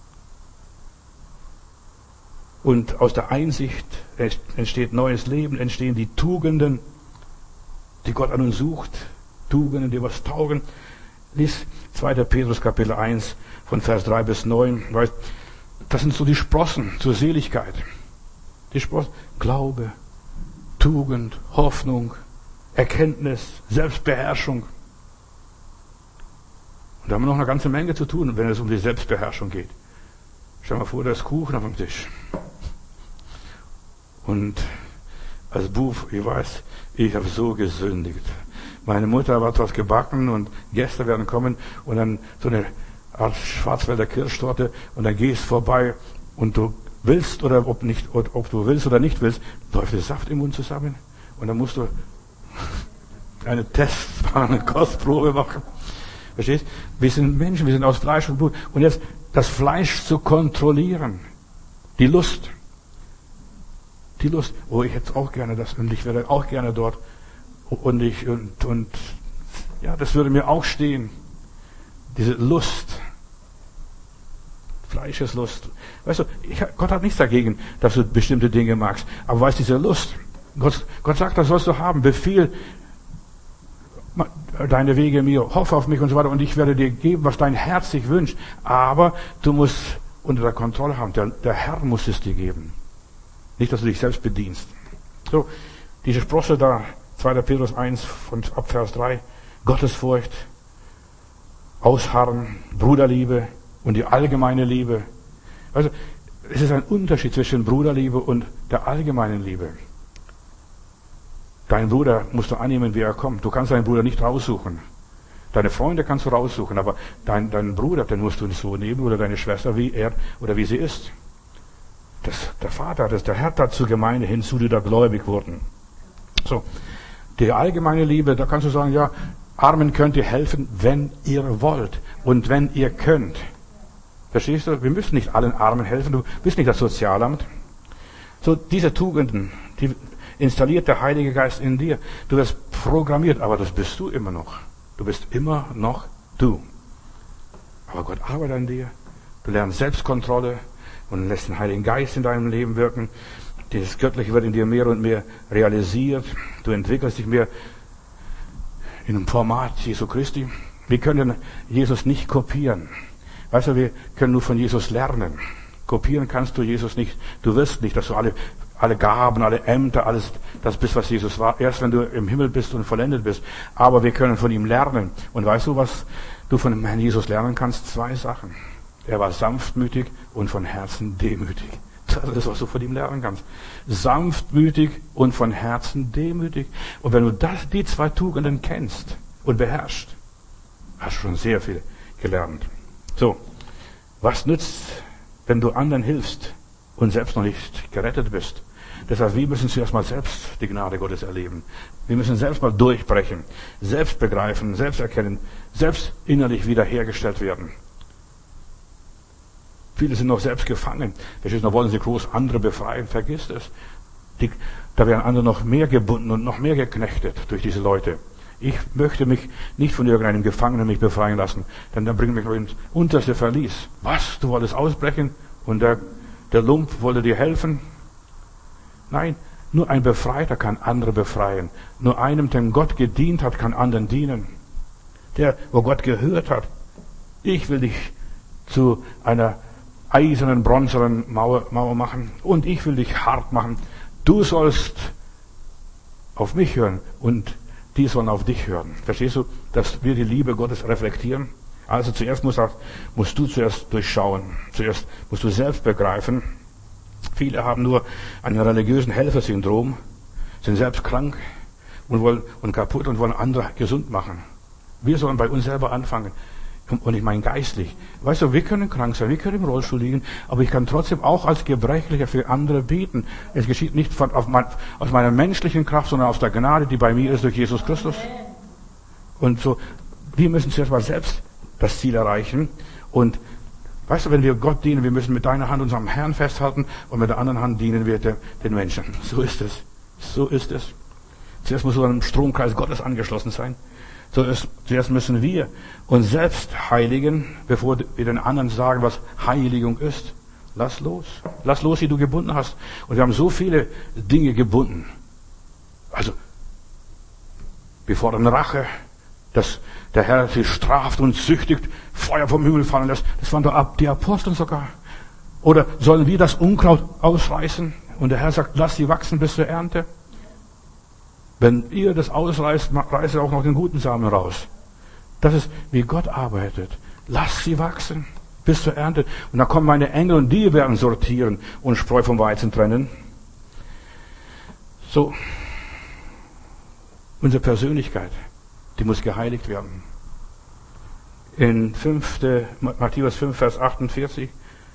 Und aus der Einsicht entsteht neues Leben, entstehen die Tugenden, die Gott an uns sucht. Tugenden, die was taugen. Lies zweiter Petrus Kapitel eins von Vers drei bis neun. Weißt, das sind so die Sprossen zur Seligkeit. Die Sprossen, Glaube, Tugend, Hoffnung, Erkenntnis, Selbstbeherrschung. Und da haben wir noch eine ganze Menge zu tun, wenn es um die Selbstbeherrschung geht. Stell dir mal vor, da ist Kuchen auf dem Tisch. Und als Bub, ich weiß, ich habe so gesündigt. Meine Mutter hat was gebacken und Gäste werden kommen und dann so eine Art Schwarzwälder Kirschtorte und dann gehst vorbei und du willst oder ob nicht, ob du willst oder nicht willst, läuft der Saft im Mund zusammen und dann musst du eine Test, eine Kostprobe machen. Verstehst? Wir sind Menschen, wir sind aus Fleisch und Blut. Und jetzt das Fleisch zu kontrollieren. Die Lust. Die Lust. Oh, ich hätte auch gerne das und ich wäre auch gerne dort. Und ich, und, und, ja, das würde mir auch stehen. Diese Lust. Fleischeslust. Weißt du, ich, Gott hat nichts dagegen, dass du bestimmte Dinge magst. Aber weißt du, diese Lust. Gott, Gott sagt, das sollst du haben. Befiehl deine Wege mir, hoffe auf mich und so weiter und ich werde dir geben, was dein Herz sich wünscht. Aber du musst unter der Kontrolle haben. Der, der Herr muss es dir geben. Nicht, dass du dich selbst bedienst. So, diese Sprosse da, zweiter Petrus eins von ab Vers drei, Gottesfurcht, Ausharren, Bruderliebe und die allgemeine Liebe. Also, es ist ein Unterschied zwischen Bruderliebe und der allgemeinen Liebe. Deinen Bruder musst du annehmen, wie er kommt. Du kannst deinen Bruder nicht raussuchen. Deine Freunde kannst du raussuchen, aber dein, deinen Bruder, den musst du nicht so nehmen, oder deine Schwester, wie er oder wie sie ist. Das, der Vater, das, der Herr hat zur Gemeinde hinzu, die da gläubig wurden. So. Die allgemeine Liebe, da kannst du sagen, ja, Armen könnt ihr helfen, wenn ihr wollt und wenn ihr könnt. Verstehst du? Wir müssen nicht allen Armen helfen. Du bist nicht das Sozialamt. So, diese Tugenden, die, installiert der Heilige Geist in dir. Du wirst programmiert, aber das bist du immer noch. Du bist immer noch du. Aber Gott arbeitet an dir. Du lernst Selbstkontrolle und lässt den Heiligen Geist in deinem Leben wirken. Das Göttliche wird in dir mehr und mehr realisiert. Du entwickelst dich mehr in einem Format Jesu Christi. Wir können Jesus nicht kopieren. Weißt du, wir können nur von Jesus lernen. Kopieren kannst du Jesus nicht. Du wirst nicht, dass du alle, alle Gaben, alle Ämter, alles das bist, was Jesus war. Erst wenn du im Himmel bist und vollendet bist. Aber wir können von ihm lernen. Und weißt du, was du von dem Herrn Jesus lernen kannst? Zwei Sachen. Er war sanftmütig und von Herzen demütig. Das ist das, was du von ihm lernen kannst. Sanftmütig und von Herzen demütig. Und wenn du das, die zwei Tugenden kennst und beherrschst, hast du schon sehr viel gelernt. So, was nützt, wenn du anderen hilfst und selbst noch nicht gerettet bist? Deshalb, wir müssen zuerst mal selbst die Gnade Gottes erleben. Wir müssen selbst mal durchbrechen, selbst begreifen, selbst erkennen, selbst innerlich wiederhergestellt werden. Viele sind noch selbst gefangen. Verstehst du, noch wollen sie groß andere befreien. Vergiss es. Die, da werden andere noch mehr gebunden und noch mehr geknechtet durch diese Leute. Ich möchte mich nicht von irgendeinem Gefangenen mich befreien lassen, denn dann bringt mich noch ins unterste Verlies. Was? Du wolltest ausbrechen und der, der Lump wollte dir helfen? Nein, nur ein Befreiter kann andere befreien. Nur einem, dem Gott gedient hat, kann anderen dienen. Der, wo Gott gehört hat. Ich will dich zu einer eisernen, bronzenen Mauer, Mauer machen und ich will dich hart machen. Du sollst auf mich hören und die sollen auf dich hören. Verstehst du, dass wir die Liebe Gottes reflektieren? Also zuerst musst, musst du zuerst durchschauen. Zuerst musst du selbst begreifen. Viele haben nur einen religiösen Helfersyndrom, sind selbst krank und wollen und kaputt und wollen andere gesund machen. Wir sollen bei uns selber anfangen. Und ich meine geistlich. Weißt du, wir können krank sein, wir können im Rollstuhl liegen, aber ich kann trotzdem auch als Gebrechlicher für andere beten. Es geschieht nicht von, auf mein, aus meiner menschlichen Kraft, sondern aus der Gnade, die bei mir ist durch Jesus Christus. Und so, wir müssen zuerst mal selbst das Ziel erreichen. Und weißt du, wenn wir Gott dienen, wir müssen mit deiner Hand unserem Herrn festhalten und mit der anderen Hand dienen wir den Menschen. So ist es. So ist es. Zuerst muss du an den Stromkreis Gottes angeschlossen sein. So ist, zuerst müssen wir uns selbst heiligen, bevor wir den anderen sagen, was Heiligung ist. Lass los. Lass los, die du gebunden hast. Und wir haben so viele Dinge gebunden. Also, wir fordern Rache, dass der Herr sie straft und züchtigt, Feuer vom Himmel fallen lässt. Das waren doch die Apostel sogar. Oder sollen wir das Unkraut ausreißen? Und der Herr sagt, lass sie wachsen bis zur Ernte. Wenn ihr das ausreißt, reißt ihr auch noch den guten Samen raus. Das ist, wie Gott arbeitet. Lasst sie wachsen bis zur Ernte. Und dann kommen meine Engel und die werden sortieren und Spreu vom Weizen trennen. So. Unsere Persönlichkeit, die muss geheiligt werden. In fünfte Matthäus fünf, Vers achtundvierzig.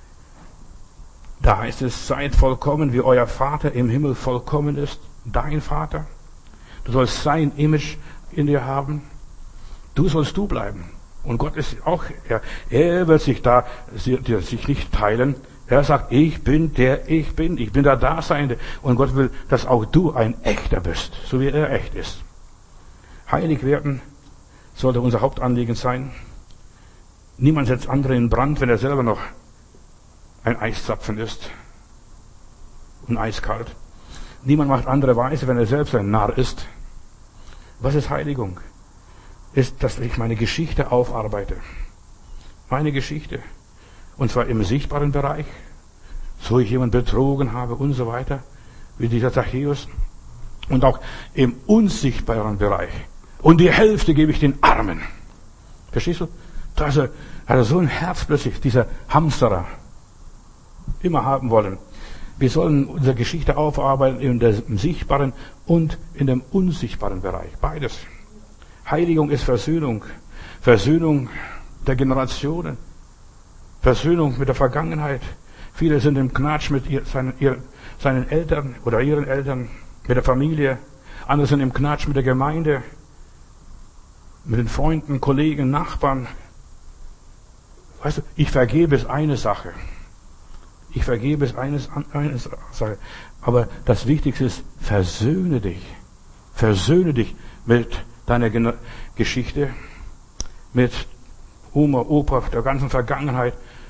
Da heißt es, seid vollkommen, wie euer Vater im Himmel vollkommen ist. Dein Vater. Du sollst sein Image in dir haben. Du sollst du bleiben. Und Gott ist auch, er, er wird sich da, sich nicht teilen. Er sagt, ich bin der ich bin. Ich bin der Daseinende. Und Gott will, dass auch du ein Echter bist. So wie er echt ist. Heilig werden sollte unser Hauptanliegen sein. Niemand setzt andere in Brand, wenn er selber noch ein Eiszapfen ist. Und eiskalt. Niemand macht andere weise, wenn er selbst ein Narr ist. Was ist Heiligung? Ist, dass ich meine Geschichte aufarbeite. Meine Geschichte. Und zwar im sichtbaren Bereich. So ich jemanden betrogen habe und so weiter. Wie dieser Zachäus. Und auch im unsichtbaren Bereich. Und die Hälfte gebe ich den Armen. Verstehst du? Da hat er so ein Herz plötzlich, dieser Hamsterer. Immer haben wollen. Wir sollen unsere Geschichte aufarbeiten in dem sichtbaren und in dem unsichtbaren Bereich. Beides. Heiligung ist Versöhnung. Versöhnung der Generationen. Versöhnung mit der Vergangenheit. Viele sind im Knatsch mit ihr, seinen, ihr, seinen Eltern oder ihren Eltern, mit der Familie. Andere sind im Knatsch mit der Gemeinde, mit den Freunden, Kollegen, Nachbarn. Weißt du, ich vergebe ist eine Sache. Ich vergebe es eines, eines Sache. Aber das Wichtigste ist, versöhne dich. Versöhne dich mit deiner Geschichte, mit Oma, Opa, der ganzen Vergangenheit.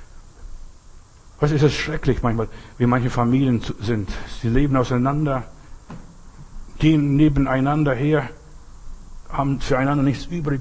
Was ist es schrecklich manchmal, wie manche Familien sind. Sie leben auseinander, gehen nebeneinander her, haben füreinander nichts übrig.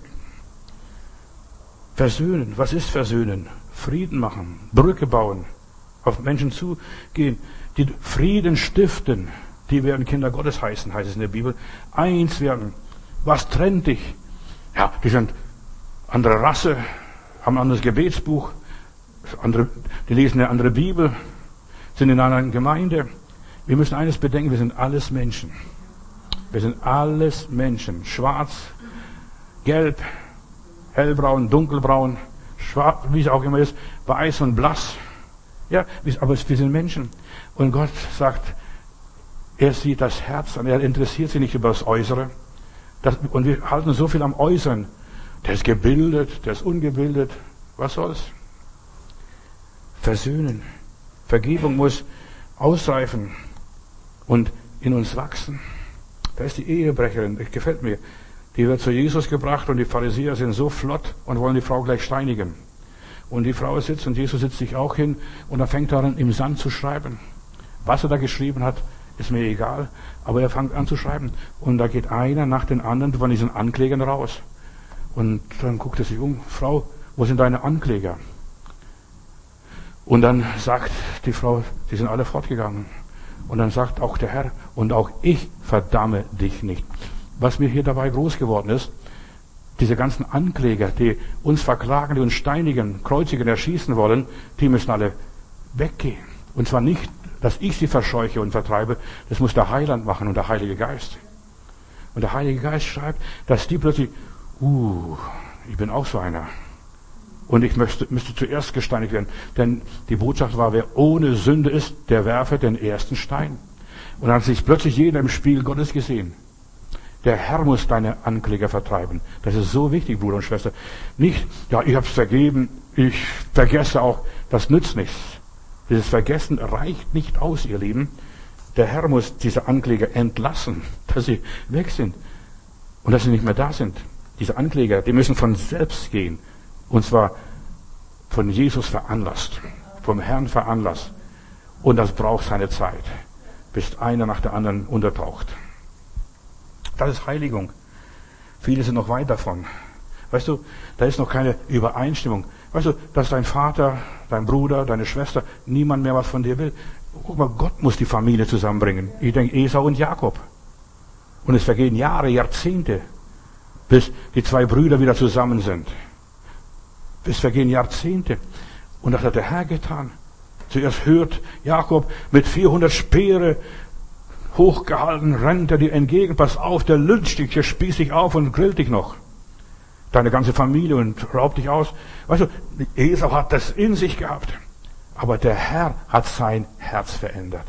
Versöhnen. Was ist versöhnen? Frieden machen, Brücke bauen, auf Menschen zugehen, die Frieden stiften. Die werden Kinder Gottes heißen, heißt es in der Bibel. Eins werden. Was trennt dich? Ja, die sind andere Rasse, haben ein anderes Gebetsbuch, andere, die lesen eine andere Bibel, sind in einer Gemeinde. Wir müssen eines bedenken, wir sind alles Menschen. Wir sind alles Menschen. Schwarz, gelb, hellbraun, dunkelbraun, schwarz, wie es auch immer ist, weiß und blass. Ja, aber wir sind Menschen. Und Gott sagt, er sieht das Herz an, er interessiert sich nicht über das Äußere. Das, und wir halten so viel am Äußeren. Der ist gebildet, der ist ungebildet. Was soll's? Versöhnen. Vergebung muss ausreifen und in uns wachsen. Da ist die Ehebrecherin, das gefällt mir. Die wird zu Jesus gebracht und die Pharisäer sind so flott und wollen die Frau gleich steinigen. Und die Frau sitzt und Jesus setzt sich auch hin und er fängt daran, im Sand zu schreiben. Was er da geschrieben hat, ist mir egal, aber er fängt an zu schreiben. Und da geht einer nach den anderen von diesen Anklägern raus. Und dann guckt er sich um, Frau, wo sind deine Ankläger? Und dann sagt die Frau, die sind alle fortgegangen. Und dann sagt auch der Herr, und auch ich verdamme dich nicht. Was mir hier dabei groß geworden ist, diese ganzen Ankläger, die uns verklagen, die uns steinigen, kreuzigen, erschießen wollen, die müssen alle weggehen. Und zwar nicht, dass ich sie verscheuche und vertreibe, das muss der Heiland machen und der Heilige Geist. Und der Heilige Geist schreibt, dass die plötzlich, uh, ich bin auch so einer. Und ich müsste, müsste zuerst gesteinigt werden. Denn die Botschaft war, wer ohne Sünde ist, der werfe den ersten Stein. Und dann hat sich plötzlich jeder im Spiegel Gottes gesehen. Der Herr muss deine Ankläger vertreiben. Das ist so wichtig, Bruder und Schwester. Nicht, ja, ich hab's vergeben, ich vergesse auch, das nützt nichts. Dieses Vergessen reicht nicht aus, ihr Lieben. Der Herr muss diese Ankläger entlassen, dass sie weg sind. Und dass sie nicht mehr da sind. Diese Ankläger, die müssen von selbst gehen. Und zwar von Jesus veranlasst. Vom Herrn veranlasst. Und das braucht seine Zeit. Bis einer nach der anderen untertaucht. Das ist Heiligung. Viele sind noch weit davon. Weißt du, da ist noch keine Übereinstimmung. Weißt du, dass dein Vater, dein Bruder, deine Schwester, niemand mehr was von dir will. Guck mal, Gott muss die Familie zusammenbringen. Ich denke Esau und Jakob. Und es vergehen Jahre, Jahrzehnte, bis die zwei Brüder wieder zusammen sind. Es vergehen Jahrzehnte. Und das hat der Herr getan. Zuerst hört Jakob mit vierhundert Speere hochgehalten, rennt er dir entgegen. Pass auf, der lyncht dich, der spießt dich auf und grillt dich noch. Deine ganze Familie und raubt dich aus. Weißt du, Esau hat das in sich gehabt. Aber der Herr hat sein Herz verändert.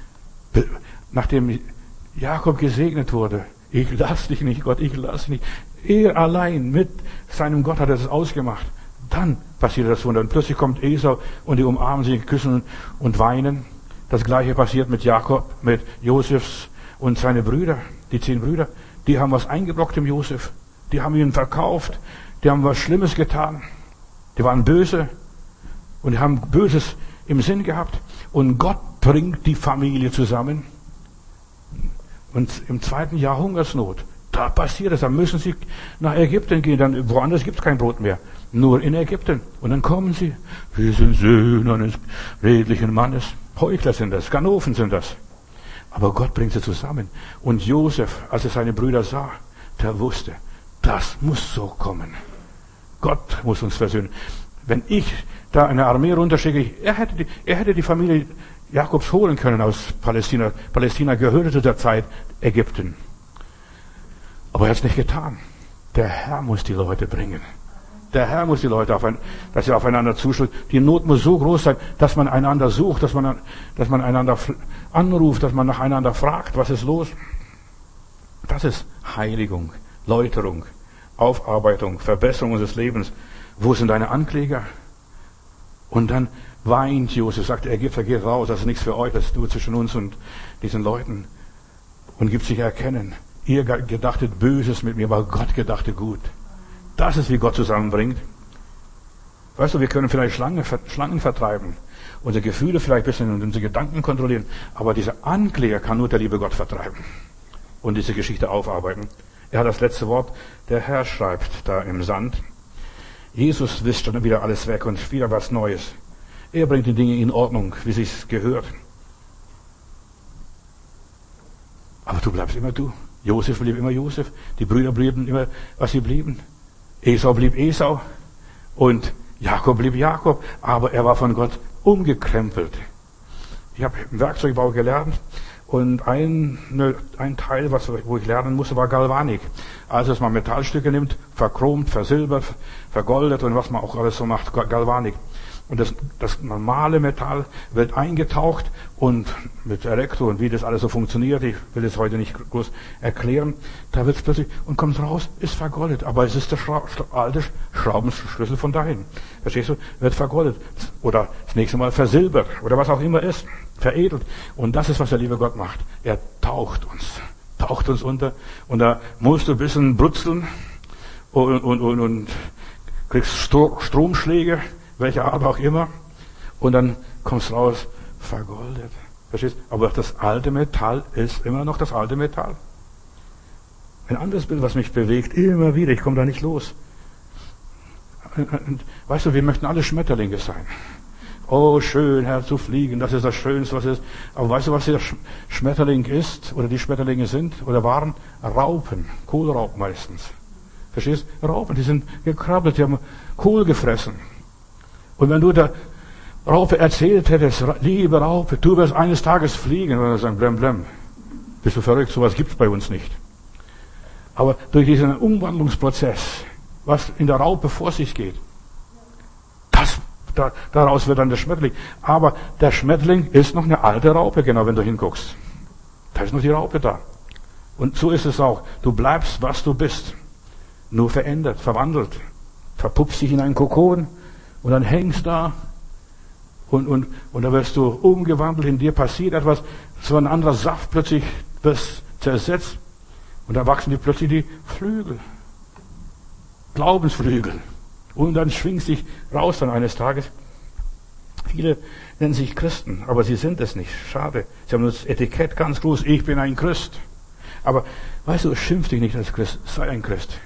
Nachdem Jakob gesegnet wurde, ich lass dich nicht, Gott, ich lass dich nicht. Er allein mit seinem Gott hat er das ausgemacht. Dann passiert das Wunder. Und plötzlich kommt Esau und die umarmen sich, küssen und weinen. Das Gleiche passiert mit Jakob, mit Josefs und seine Brüder, die zehn Brüder. Die haben was eingebrockt im Josef. Die haben ihn verkauft. Die haben was Schlimmes getan. Die waren böse. Und die haben Böses im Sinn gehabt. Und Gott bringt die Familie zusammen. Und im zweiten Jahr Hungersnot. Da passiert es. Dann müssen sie nach Ägypten gehen. Dann, woanders gibt es kein Brot mehr. Nur in Ägypten. Und dann kommen sie. Wir sind Söhne eines redlichen Mannes. Heuchler sind das. Ganoven sind das. Aber Gott bringt sie zusammen. Und Josef, als er seine Brüder sah, der wusste, das muss so kommen. Gott muss uns versöhnen. Wenn ich da eine Armee runterschicke, er hätte die, er hätte die Familie Jakobs holen können aus Palästina. Palästina gehörte zu der Zeit Ägypten. Aber er hat es nicht getan. Der Herr muss die Leute bringen. Der Herr muss die Leute, auf ein, dass sie aufeinander zuschließen. Die Not muss so groß sein, dass man einander sucht, dass man, dass man einander anruft, dass man nacheinander fragt, was ist los? Das ist Heiligung, Läuterung, Aufarbeitung, Verbesserung unseres Lebens. Wo sind deine Ankläger? Und dann weint Josef, sagt, er geht, er geht raus, das ist nichts für euch, das ist nur zwischen uns und diesen Leuten. Und gibt sich erkennen. Ihr gedachtet Böses mit mir, aber Gott gedachte gut. Das ist, wie Gott zusammenbringt. Weißt du, wir können vielleicht Schlangen, Schlangen vertreiben, unsere Gefühle vielleicht ein bisschen und unsere Gedanken kontrollieren, aber dieser Ankläger kann nur der liebe Gott vertreiben und diese Geschichte aufarbeiten. Er hat das letzte Wort, der Herr schreibt da im Sand. Jesus wischt dann wieder alles weg und wieder was Neues. Er bringt die Dinge in Ordnung, wie sich's gehört. Aber du bleibst immer du. Josef blieb immer Josef. Die Brüder blieben immer, was sie blieben. Esau blieb Esau. Und Jakob blieb Jakob. Aber er war von Gott umgekrempelt. Ich habe im Werkzeugbau gelernt. Und ein, ne, ein Teil, was, wo ich lernen musste, war Galvanik. Also, dass man Metallstücke nimmt, verchromt, versilbert, vergoldet und was man auch alles so macht, Galvanik. Und das, das normale Metall wird eingetaucht und mit Elektro und wie das alles so funktioniert, ich will es heute nicht groß erklären, da wird es plötzlich und kommt raus, ist vergoldet. Aber es ist der Schra alte Schraubenschlüssel von dahin. Verstehst du? Wird vergoldet. Oder das nächste Mal versilbert oder was auch immer ist. Veredelt. Und das ist, was der liebe Gott macht. Er taucht uns. Taucht uns unter. Und da musst du ein bisschen brutzeln und, und, und, und kriegst Stro Stromschläge, welcher Art auch immer. Und dann kommst raus, vergoldet. Verstehst? Aber das alte Metall ist immer noch das alte Metall. Ein anderes Bild, was mich bewegt, immer wieder, ich komme da nicht los. Und, weißt du, wir möchten alle Schmetterlinge sein. Oh, schön, Herr, zu fliegen, das ist das Schönste, was ist. Aber weißt du, was der Schmetterling ist? Oder die Schmetterlinge sind? Oder waren? Raupen. Kohlraupen meistens. Verstehst? Raupen, die sind gekrabbelt, die haben Kohl gefressen. Und wenn du der Raupe erzählt hättest, liebe Raupe, du wirst eines Tages fliegen, dann würde er sagen, blem, blem. Bist du verrückt? Sowas gibt's bei uns nicht. Aber durch diesen Umwandlungsprozess, was in der Raupe vor sich geht, das Da, daraus wird dann der Schmetterling. Aber der Schmetterling ist noch eine alte Raupe, genau, wenn du hinguckst. Da ist noch die Raupe da. Und so ist es auch. Du bleibst, was du bist. Nur verändert, verwandelt. Verpuppst dich in einen Kokon und dann hängst da und, und, und da wirst du umgewandelt, in dir passiert etwas, so ein anderer Saft plötzlich wirst zersetzt und da wachsen dir plötzlich die Flügel. Glaubensflügel. Und dann schwingst dich raus dann eines Tages. Viele nennen sich Christen, aber sie sind es nicht. Schade. Sie haben nur das Etikett ganz groß, ich bin ein Christ. Aber, weißt du, schimpf dich nicht als Christ, sei ein Christ.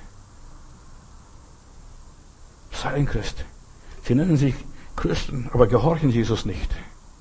Sei ein Christ. Sie nennen sich Christen, aber gehorchen Jesus nicht.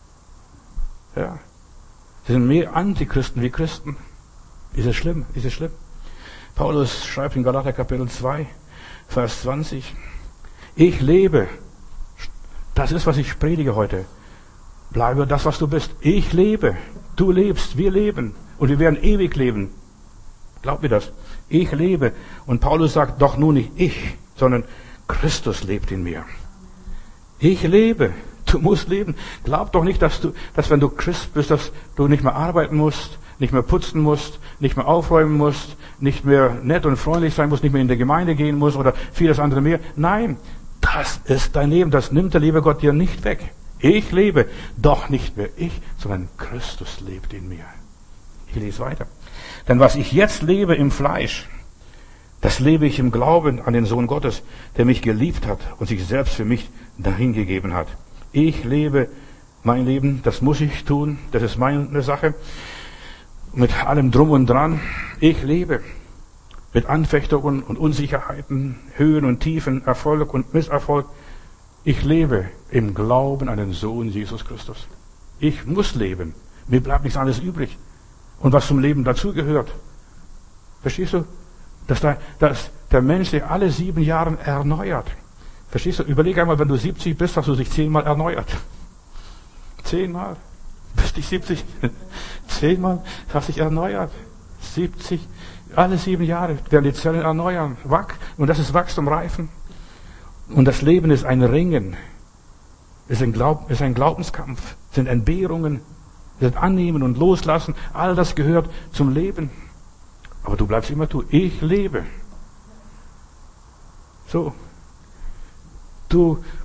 Ja. Sie sind mehr Antichristen wie Christen. Ist es schlimm? Ist es schlimm? Paulus schreibt in Galater Kapitel zwei, Vers zwanzig, ich lebe. Das ist, was ich predige heute. Bleibe das, was du bist. Ich lebe. Du lebst. Wir leben. Und wir werden ewig leben. Glaub mir das. Ich lebe. Und Paulus sagt, doch nun nicht ich, sondern Christus lebt in mir. Ich lebe. Du musst leben. Glaub doch nicht, dass du, dass wenn du Christ bist, dass du nicht mehr arbeiten musst, nicht mehr putzen musst, nicht mehr aufräumen musst, nicht mehr nett und freundlich sein musst, nicht mehr in der Gemeinde gehen musst oder vieles andere mehr. Nein. Das ist dein Leben, das nimmt der liebe Gott dir nicht weg. Ich lebe, doch nicht mehr ich, sondern Christus lebt in mir. Ich lese weiter. Denn was ich jetzt lebe im Fleisch, das lebe ich im Glauben an den Sohn Gottes, der mich geliebt hat und sich selbst für mich dahingegeben hat. Ich lebe mein Leben, das muss ich tun, das ist meine Sache, mit allem Drum und Dran. Ich lebe. Mit Anfechtungen und Unsicherheiten, Höhen und Tiefen, Erfolg und Misserfolg. Ich lebe im Glauben an den Sohn Jesus Christus. Ich muss leben. Mir bleibt nichts anderes übrig. Und was zum Leben dazugehört. Verstehst du? Dass der, dass der Mensch sich alle sieben Jahre erneuert. Verstehst du? Überleg einmal, wenn du siebzig bist, hast du dich zehnmal erneuert. Zehnmal. Bist du siebzig? Zehnmal hast du dich erneuert. siebzig. Alle sieben Jahre werden die Zellen erneuern. Und das ist Wachstum, Reifen. Und das Leben ist ein Ringen. Ist ein, Glaub, ist ein Glaubenskampf. Sind Entbehrungen. Sind Annehmen und Loslassen. All das gehört zum Leben. Aber du bleibst immer du. Ich lebe. So. Du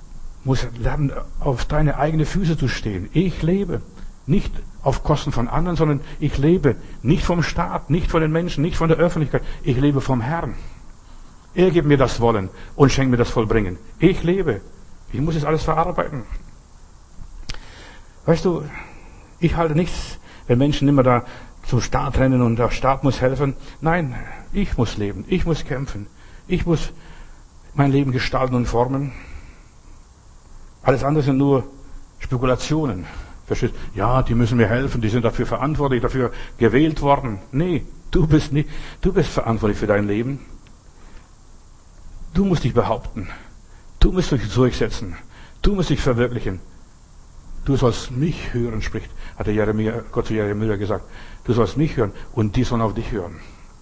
musst lernen, auf deine eigenen Füße zu stehen. Ich lebe. Nicht auf Kosten von anderen, sondern ich lebe nicht vom Staat, nicht von den Menschen, nicht von der Öffentlichkeit. Ich lebe vom Herrn. Er gibt mir das Wollen und schenkt mir das Vollbringen. Ich lebe. Ich muss es alles verarbeiten. Weißt du, ich halte nichts, wenn Menschen immer da zum Staat rennen und der Staat muss helfen. Nein, ich muss leben. Ich muss kämpfen. Ich muss mein Leben gestalten und formen. Alles andere sind nur Spekulationen. Verstehst? Ja, die müssen mir helfen, die sind dafür verantwortlich, dafür gewählt worden. Nee, du bist nicht, du bist verantwortlich für dein Leben. Du musst dich behaupten. Du musst dich durchsetzen. Du musst dich verwirklichen. Du sollst mich hören, spricht, hat der Jeremia, Gott zu Jeremia gesagt. Du sollst mich hören und die sollen auf dich hören.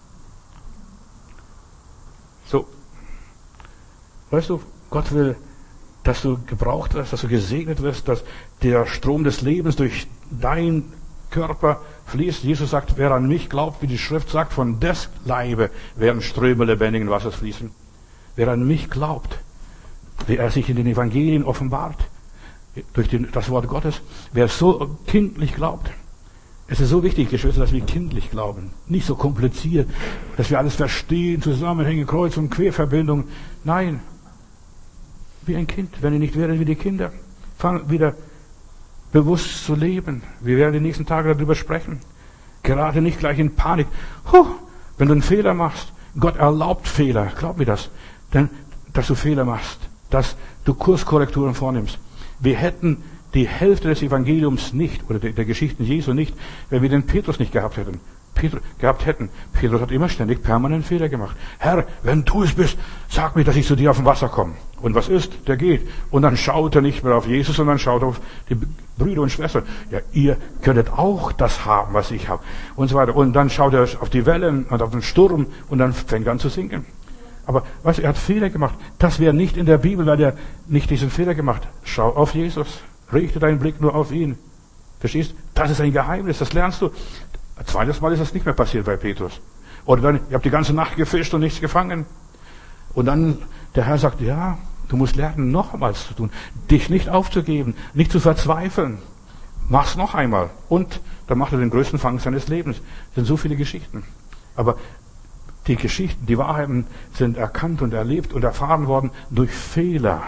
So. Weißt du, Gott will, dass du gebraucht wirst, dass du gesegnet wirst, dass der Strom des Lebens durch deinen Körper fließt. Jesus sagt, wer an mich glaubt, wie die Schrift sagt, von des Leibe werden Ströme lebendigen Wassers fließen. Wer an mich glaubt, wie er sich in den Evangelien offenbart, durch den, das Wort Gottes, wer so kindlich glaubt. Es ist so wichtig, Geschwister, dass wir kindlich glauben. Nicht so kompliziert, dass wir alles verstehen, Zusammenhänge, Kreuz- und Querverbindungen. Nein, wie ein Kind. Wenn ihr nicht werdet wie die Kinder, fangt wieder bewusst zu leben. Wir werden die nächsten Tage darüber sprechen. Gerade nicht gleich in Panik. Huh, wenn du einen Fehler machst, Gott erlaubt Fehler, glaub mir das, denn dass du Fehler machst, dass du Kurskorrekturen vornimmst. Wir hätten die Hälfte des Evangeliums nicht, oder der, der Geschichten Jesu nicht, wenn wir den Petrus nicht gehabt hätten. Petrus, gehabt hätten. Petrus hat immer ständig permanent Fehler gemacht. Herr, wenn du es bist, sag mir, dass ich zu dir auf dem Wasser komme. Und was ist? Der geht. Und dann schaut er nicht mehr auf Jesus, sondern schaut auf die Brüder und Schwestern. Ja, ihr könntet auch das haben, was ich habe. Und so weiter. Und dann schaut er auf die Wellen und auf den Sturm und dann fängt er an zu sinken. Aber, weißt du, er hat Fehler gemacht. Das wäre nicht in der Bibel, weil er nicht diesen Fehler gemacht. Schau auf Jesus. Richte deinen Blick nur auf ihn. Verstehst? Das ist ein Geheimnis. Das lernst du. Ein zweites Mal ist das nicht mehr passiert bei Petrus. Oder dann, ihr habt die ganze Nacht gefischt und nichts gefangen. Und dann, der Herr sagt, ja, du musst lernen, nochmals zu tun. Dich nicht aufzugeben, nicht zu verzweifeln. Mach's noch einmal. Und dann macht er den größten Fang seines Lebens. Das sind so viele Geschichten. Aber die Geschichten, die Wahrheiten sind erkannt und erlebt und erfahren worden durch Fehler.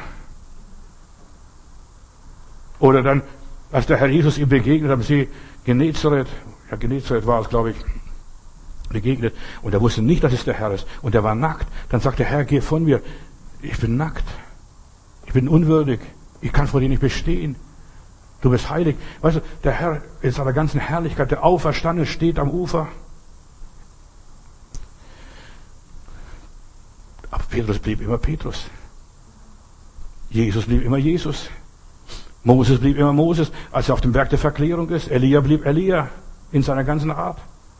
Oder dann, als der Herr Jesus ihm begegnet, haben sie Genezareth, ja, Genezareth war es, glaube ich, begegnet. Und er wusste nicht, dass es der Herr ist. Und er war nackt. Dann sagt der Herr, geh von mir. Ich bin nackt. Ich bin unwürdig. Ich kann vor dir nicht bestehen. Du bist heilig. Weißt du, der Herr in seiner ganzen Herrlichkeit, der Auferstandene, steht am Ufer. Aber Petrus blieb immer Petrus. Jesus blieb immer Jesus. Moses blieb immer Moses, als er auf dem Berg der Verklärung ist. Elia blieb Elia in seiner ganzen Art.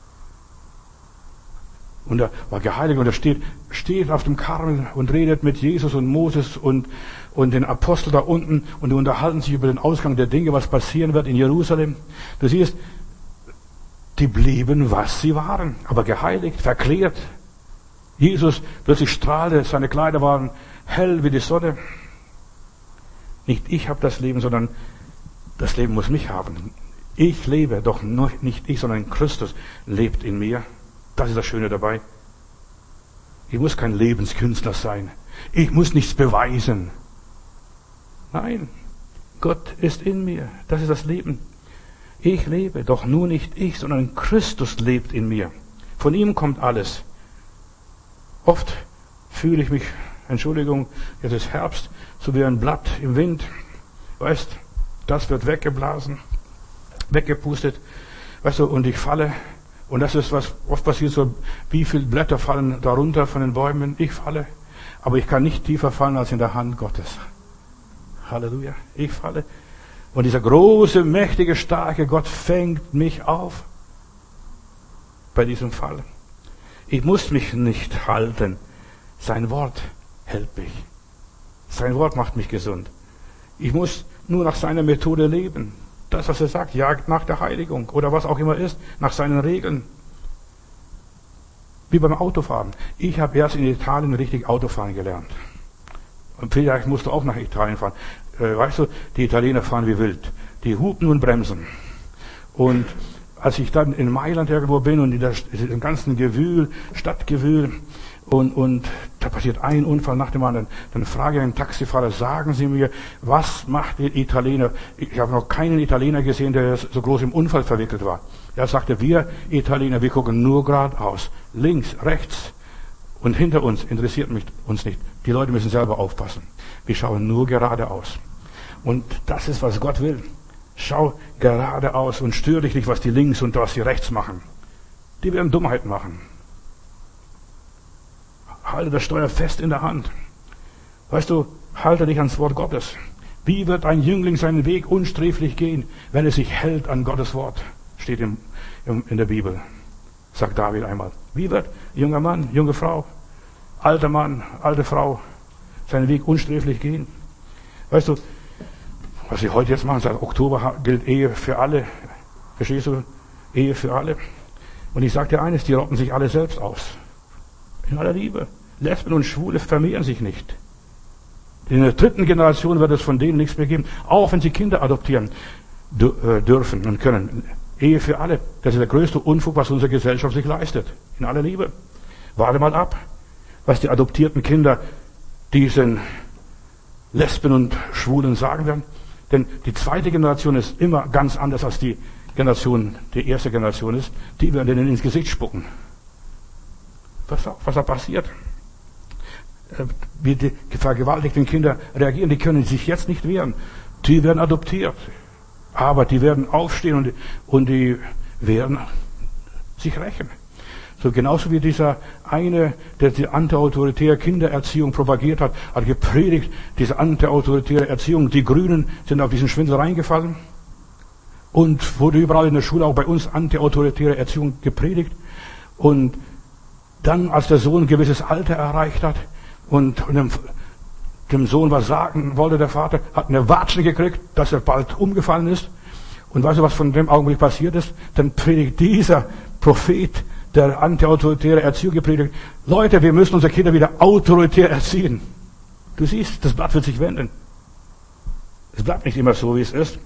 Und er war geheiligt und er steht, steht auf dem Karmel und redet mit Jesus und Moses und, und den Aposteln da unten und die unterhalten sich über den Ausgang der Dinge, was passieren wird in Jerusalem. Du siehst, die blieben, was sie waren, aber geheiligt, verklärt. Jesus plötzlich strahlte, seine Kleider waren hell wie die Sonne. Nicht ich habe das Leben, sondern das Leben muss mich haben. Ich lebe, doch nicht ich, sondern Christus lebt in mir. Das ist das Schöne dabei. Ich muss kein Lebenskünstler sein. Ich muss nichts beweisen. Nein, Gott ist in mir. Das ist das Leben. Ich lebe, doch nur nicht ich, sondern Christus lebt in mir. Von ihm kommt alles. Oft fühle ich mich, Entschuldigung, jetzt ist Herbst, so wie ein Blatt im Wind. Weißt, das wird weggeblasen, weggepustet. Weißt du, und ich falle. Und das ist, was oft passiert, so wie viele Blätter fallen darunter von den Bäumen. Ich falle. Aber ich kann nicht tiefer fallen als in der Hand Gottes. Halleluja. Ich falle. Und dieser große, mächtige, starke Gott fängt mich auf. Bei diesem Fall. Ich muss mich nicht halten. Sein Wort hält mich. Sein Wort macht mich gesund. Ich muss nur nach seiner Methode leben. Das, was er sagt, jagt nach der Heiligung oder was auch immer ist, nach seinen Regeln. Wie beim Autofahren. Ich habe erst in Italien richtig Autofahren gelernt. Und vielleicht musst du auch nach Italien fahren. äh, weißt du, die Italiener fahren wie wild. Die hupen und bremsen. Und als ich dann in Mailand irgendwo bin und in der, in dem ganzen Gewühl, Stadtgewühl, und, und da passiert ein Unfall nach dem anderen, dann frage ich einen Taxifahrer, sagen Sie mir, was macht der Italiener? Ich habe noch keinen Italiener gesehen, der so groß im Unfall verwickelt war. Er sagte, wir Italiener, wir gucken nur geradeaus. Links, rechts und hinter uns interessiert mich uns nicht. Die Leute müssen selber aufpassen. Wir schauen nur geradeaus. Und das ist, was Gott will. Schau geradeaus und stör dich nicht, was die links und was die rechts machen. Die werden Dummheit machen. Halte das Steuer fest in der Hand. Weißt du, halte dich ans Wort Gottes. Wie wird ein Jüngling seinen Weg unsträflich gehen, wenn er sich hält an Gottes Wort? Steht im, im, in der Bibel. Sagt David einmal. Wie wird junger Mann, junge Frau, alter Mann, alte Frau seinen Weg unsträflich gehen? Weißt du, was sie heute jetzt machen, seit Oktober gilt Ehe für alle. Verstehst du? Ehe für alle. Und ich sage dir eines, die rotten sich alle selbst aus. In aller Liebe. Lesben und Schwule vermehren sich nicht. In der dritten Generation wird es von denen nichts mehr geben. Auch wenn sie Kinder adoptieren dürfen und können. Ehe für alle. Das ist der größte Unfug, was unsere Gesellschaft sich leistet. In aller Liebe. Warte mal ab, was die adoptierten Kinder diesen Lesben und Schwulen sagen werden. Denn die zweite Generation ist immer ganz anders als die Generation, die erste Generation ist. Die werden denen ins Gesicht spucken. Was, was da passiert? Wie die vergewaltigten Kinder reagieren, die können sich jetzt nicht wehren. Die werden adoptiert. Aber die werden aufstehen und, und die werden sich rächen. So genauso wie dieser eine, der die antiautoritäre Kindererziehung propagiert hat, hat gepredigt, diese antiautoritäre Erziehung. Die Grünen sind auf diesen Schwindel reingefallen. Und wurde überall in der Schule, auch bei uns, antiautoritäre Erziehung gepredigt. Und dann, als der Sohn ein gewisses Alter erreicht hat und dem, dem Sohn was sagen wollte, der Vater, hat eine Watschen gekriegt, dass er bald umgefallen ist. Und weißt du, was von dem Augenblick passiert ist? Dann predigt dieser Prophet, der antiautoritäre Erziehung gepredigt, Leute, wir müssen unsere Kinder wieder autoritär erziehen. Du siehst, das Blatt wird sich wenden. Es bleibt nicht immer so, wie es ist.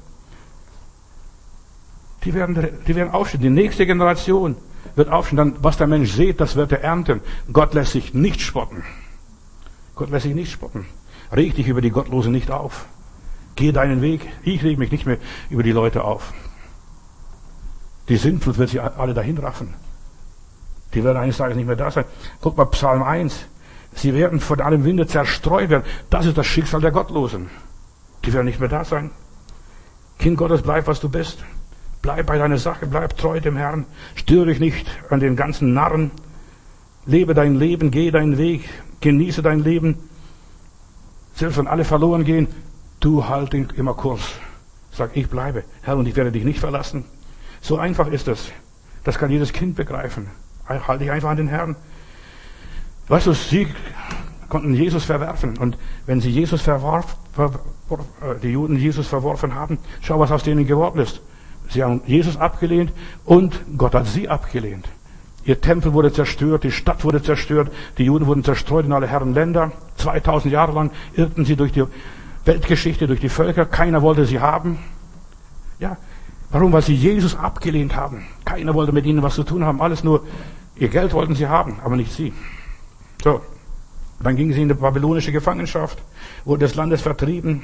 Die werden, die werden aufstehen. Die nächste Generation wird aufstehen. Dann, was der Mensch sieht, das wird er ernten. Gott lässt sich nicht spotten. Gott lässt sich nicht spotten. Reg dich über die Gottlosen nicht auf. Geh deinen Weg. Ich reg mich nicht mehr über die Leute auf. Die Sintflut wird sie alle dahin raffen. Die werden eines Tages nicht mehr da sein. Guck mal, Psalm eins. Sie werden von allem Winde zerstreut werden. Das ist das Schicksal der Gottlosen. Die werden nicht mehr da sein. Kind Gottes, bleib, was du bist. Bleib bei deiner Sache, bleib treu dem Herrn. Störe dich nicht an den ganzen Narren. Lebe dein Leben, geh deinen Weg, genieße dein Leben. Selbst wenn alle verloren gehen, du halt immer Kurs. Sag, ich bleibe, Herr, und ich werde dich nicht verlassen. So einfach ist es. Das kann jedes Kind begreifen. Halte dich einfach an den Herrn. Weißt du, sie konnten Jesus verwerfen. Und wenn sie Jesus verwarf, die Juden Jesus verworfen haben, schau, was aus denen geworden ist. Sie haben Jesus abgelehnt und Gott hat sie abgelehnt. Ihr Tempel wurde zerstört, die Stadt wurde zerstört, die Juden wurden zerstreut in alle Herren Länder. zweitausend Jahre lang irrten sie durch die Weltgeschichte, durch die Völker. Keiner wollte sie haben. Ja, warum? Weil sie Jesus abgelehnt haben. Keiner wollte mit ihnen was zu tun haben. Alles nur, ihr Geld wollten sie haben, aber nicht sie. So, dann gingen sie in die babylonische Gefangenschaft, wurden des Landes vertrieben.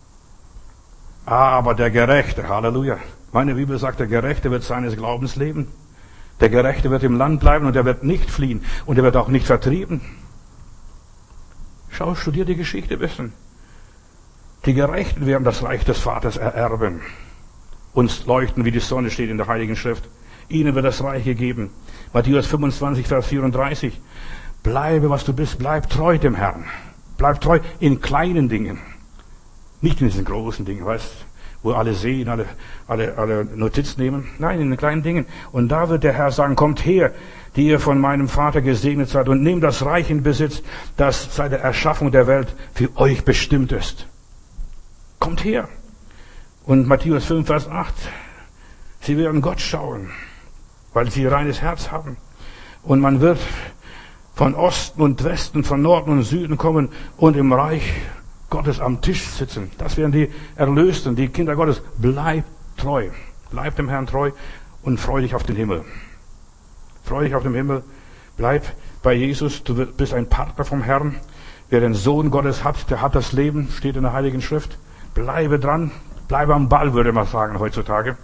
Aber der Gerechte, Halleluja. Meine Bibel sagt, der Gerechte wird seines Glaubens leben. Der Gerechte wird im Land bleiben und er wird nicht fliehen und er wird auch nicht vertrieben. Schau, studier die Geschichte ein bisschen. Die Gerechten werden das Reich des Vaters ererben. Uns leuchten, wie die Sonne steht in der Heiligen Schrift. Ihnen wird das Reich gegeben. Matthäus fünfundzwanzig, Vers vierunddreißig. Bleibe, was du bist, bleib treu dem Herrn. Bleib treu in kleinen Dingen. Nicht in diesen großen Dingen, weißt du, wo alle sehen, alle, alle, alle Notiz nehmen. Nein, in den kleinen Dingen. Und da wird der Herr sagen, kommt her, die ihr von meinem Vater gesegnet seid, und nehmt das Reich in Besitz, das seit der Erschaffung der Welt für euch bestimmt ist. Kommt her. Und Matthäus fünf, Vers acht. Sie werden Gott schauen, weil sie reines Herz haben. Und man wird von Osten und Westen, von Norden und Süden kommen und im Reich Gottes am Tisch sitzen. Das wären die Erlösten, die Kinder Gottes. Bleib treu. Bleib dem Herrn treu und freu dich auf den Himmel. Freu dich auf den Himmel. Bleib bei Jesus. Du bist ein Partner vom Herrn. Wer den Sohn Gottes hat, der hat das Leben, steht in der Heiligen Schrift. Bleibe dran. Bleibe am Ball, würde man sagen heutzutage.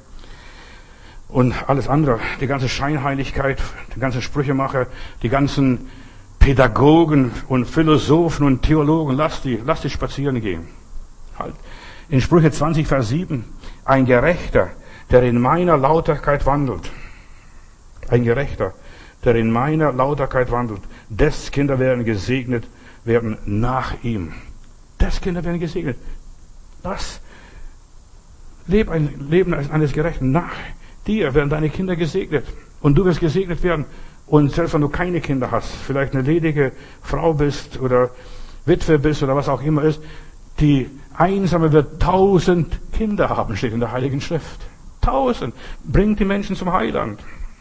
Und alles andere, die ganze Scheinheiligkeit, die ganzen Sprüchemacher, die ganzen Pädagogen und Philosophen und Theologen, lass die, lass die spazieren gehen. Halt. In Sprüche zwanzig, Vers sieben, ein Gerechter, der in meiner Lauterkeit wandelt. Ein Gerechter, der in meiner Lauterkeit wandelt. Des Kinder werden gesegnet werden nach ihm. Des Kinder werden gesegnet. Das Leb ein Leben eines Gerechten. Nach dir werden deine Kinder gesegnet. Und du wirst gesegnet werden. Und selbst wenn du keine Kinder hast, vielleicht eine ledige Frau bist oder Witwe bist oder was auch immer ist, die Einsame wird tausend Kinder haben, steht in der Heiligen Schrift. Tausend. Bringt die Menschen zum Heiland.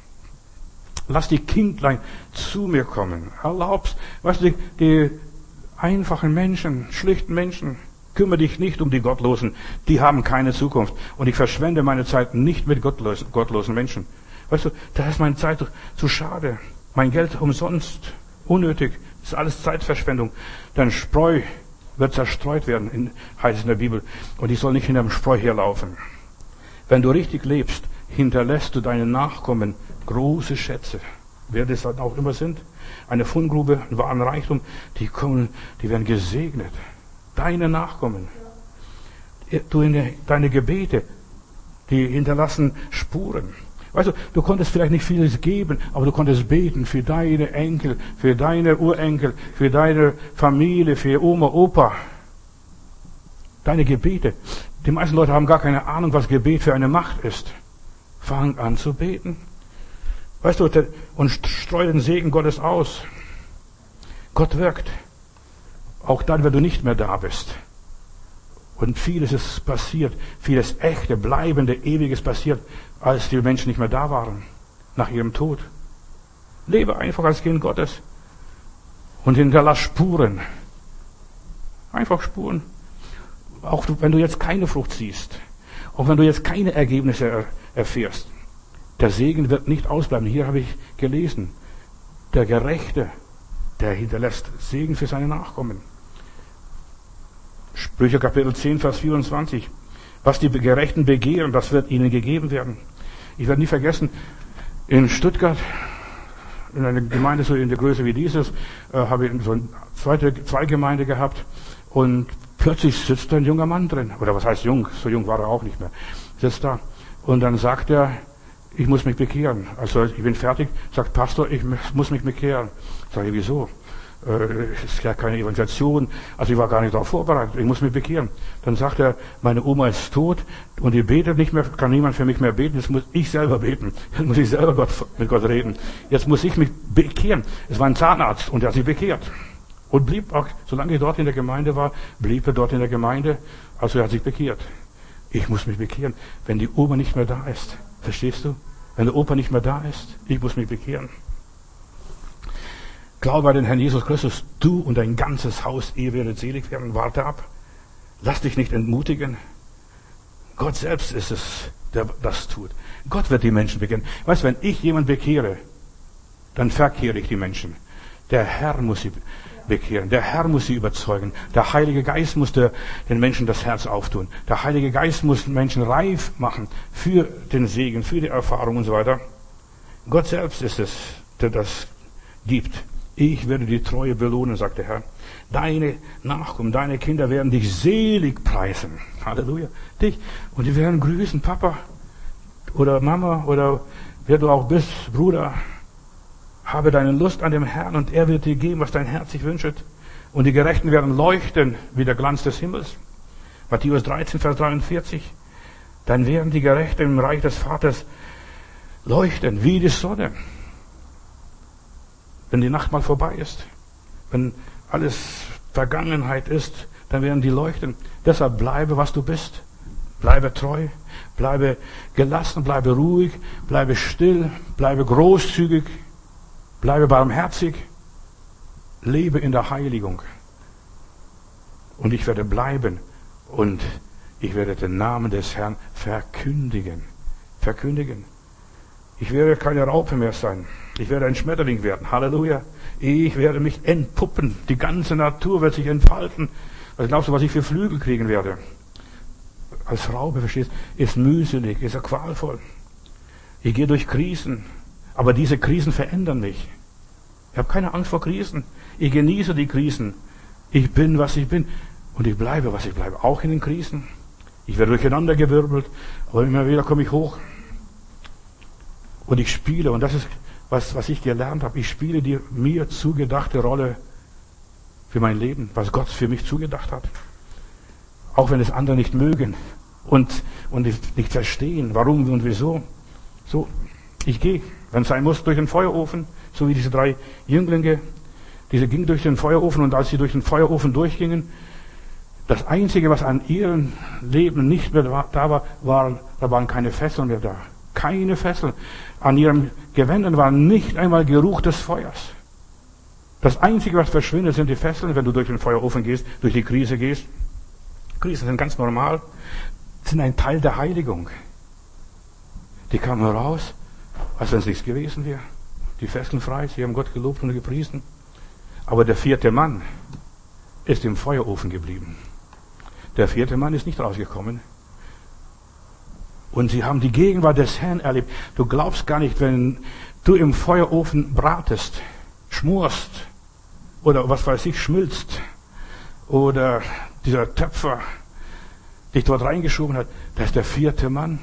Lass die Kindlein zu mir kommen. Erlaubst, weißt du, die, die einfachen Menschen, schlichten Menschen, kümmere dich nicht um die Gottlosen. Die haben keine Zukunft. Und ich verschwende meine Zeit nicht mit gottlosen, gottlosen Menschen. Weißt du, da ist meine Zeit zu schade. Mein Geld umsonst, unnötig. Das ist alles Zeitverschwendung. Denn Spreu wird zerstreut werden, in, heißt es in der Bibel. Und ich soll nicht hinter dem Spreu herlaufen. Wenn du richtig lebst, hinterlässt du deinen Nachkommen große Schätze. Wer das dann auch immer sind. Eine Fundgrube, ein wahren Reichtum. Die kommen, die werden gesegnet. Deine Nachkommen. Du in der, deine Gebete, die hinterlassen Spuren. Weißt du, du konntest vielleicht nicht vieles geben, aber du konntest beten für deine Enkel, für deine Urenkel, für deine Familie, für Oma, Opa. Deine Gebete. Die meisten Leute haben gar keine Ahnung, was Gebet für eine Macht ist. Fang an zu beten. Weißt du, und streu den Segen Gottes aus. Gott wirkt. Auch dann, wenn du nicht mehr da bist. Und vieles ist passiert, vieles echte, bleibende, ewiges passiert, als die Menschen nicht mehr da waren, nach ihrem Tod. Lebe einfach als Kind Gottes und hinterlass Spuren. Einfach Spuren. Auch wenn du jetzt keine Frucht siehst, auch wenn du jetzt keine Ergebnisse erfährst, der Segen wird nicht ausbleiben. Hier habe ich gelesen, der Gerechte, der hinterlässt Segen für seine Nachkommen. Sprüche Kapitel zehn, Vers vierundzwanzig. Was die Gerechten begehren, das wird ihnen gegeben werden. Ich werde nie vergessen, in Stuttgart, in einer Gemeinde so in der Größe wie dieses, äh, habe ich so eine zweite, zwei Gemeinde gehabt und plötzlich sitzt da ein junger Mann drin. Oder was heißt jung? So jung war er auch nicht mehr. Sitzt da. Und dann sagt er, ich muss mich bekehren. Also ich bin fertig. Sagt Pastor, ich muss mich bekehren. Sag ich, wieso? Es ist ja keine Evangelisation, also ich war gar nicht darauf vorbereitet, ich muss mich bekehren. Dann sagt er, meine Oma ist tot und die betet nicht mehr, kann niemand für mich mehr beten, jetzt muss ich selber beten, jetzt muss ich selber Gott, mit Gott reden, jetzt muss ich mich bekehren. Es war ein Zahnarzt und er hat sich bekehrt. Und blieb auch, solange er dort in der Gemeinde war, blieb er dort in der Gemeinde, also er hat sich bekehrt. Ich muss mich bekehren, wenn die Oma nicht mehr da ist. Verstehst du? Wenn der Opa nicht mehr da ist, ich muss mich bekehren. Glaube an den Herrn Jesus Christus, du und dein ganzes Haus, ihr werdet selig werden. Warte ab. Lass dich nicht entmutigen. Gott selbst ist es, der das tut. Gott wird die Menschen bekehren. Weißt du, wenn ich jemand bekehre, dann verkehre ich die Menschen. Der Herr muss sie bekehren. Der Herr muss sie überzeugen. Der Heilige Geist muss der, den Menschen das Herz auftun. Der Heilige Geist muss Menschen reif machen für den Segen, für die Erfahrung und so weiter. Gott selbst ist es, der das gibt. Ich werde die Treue belohnen, sagt der Herr. Deine Nachkommen, deine Kinder werden dich selig preisen. Halleluja. Dich. Und die werden grüßen, Papa oder Mama oder wer du auch bist, Bruder. Habe deine Lust an dem Herrn und er wird dir geben, was dein Herz sich wünscht. Und die Gerechten werden leuchten wie der Glanz des Himmels. Matthäus dreizehn, Vers dreiundvierzig. Dann werden die Gerechten im Reich des Vaters leuchten wie die Sonne. Wenn die Nacht mal vorbei ist, wenn alles Vergangenheit ist, dann werden die leuchten. Deshalb bleibe, was du bist. Bleibe treu, bleibe gelassen, bleibe ruhig, bleibe still, bleibe großzügig, bleibe barmherzig, lebe in der Heiligung. Und ich werde bleiben und ich werde den Namen des Herrn verkündigen. Verkündigen. Ich werde keine Raupe mehr sein. Ich werde ein Schmetterling werden. Halleluja. Ich werde mich entpuppen. Die ganze Natur wird sich entfalten. Was glaubst du, was ich für Flügel kriegen werde? Als Raupe, verstehst du, ist mühselig, ist ja qualvoll. Ich gehe durch Krisen. Aber diese Krisen verändern mich. Ich habe keine Angst vor Krisen. Ich genieße die Krisen. Ich bin, was ich bin. Und ich bleibe, was ich bleibe. Auch in den Krisen. Ich werde durcheinander gewirbelt. Aber immer wieder komme ich hoch. Und ich spiele. Und das ist, was, was ich gelernt habe. Ich spiele die mir zugedachte Rolle für mein Leben. Was Gott für mich zugedacht hat. Auch wenn es andere nicht mögen. Und, und nicht verstehen. Warum und wieso. So, ich gehe, wenn es sein muss, durch den Feuerofen. So wie diese drei Jünglinge. Diese gingen durch den Feuerofen und als sie durch den Feuerofen durchgingen, das Einzige, was an ihrem Leben nicht mehr da war, war, da waren keine Fesseln mehr da. Keine Fesseln. An ihren Gewändern war nicht einmal Geruch des Feuers. Das Einzige, was verschwindet, sind die Fesseln, wenn du durch den Feuerofen gehst, durch die Krise gehst. Krisen sind ganz normal, sind ein Teil der Heiligung. Die kamen raus, als wenn es nichts gewesen wäre. Die Fesseln frei, sie haben Gott gelobt und gepriesen. Aber der vierte Mann ist im Feuerofen geblieben. Der vierte Mann ist nicht rausgekommen. Und sie haben die Gegenwart des Herrn erlebt. Du glaubst gar nicht, wenn du im Feuerofen bratest, schmorst oder was weiß ich, schmilzt oder dieser Töpfer dich dort reingeschoben hat, da ist der vierte Mann.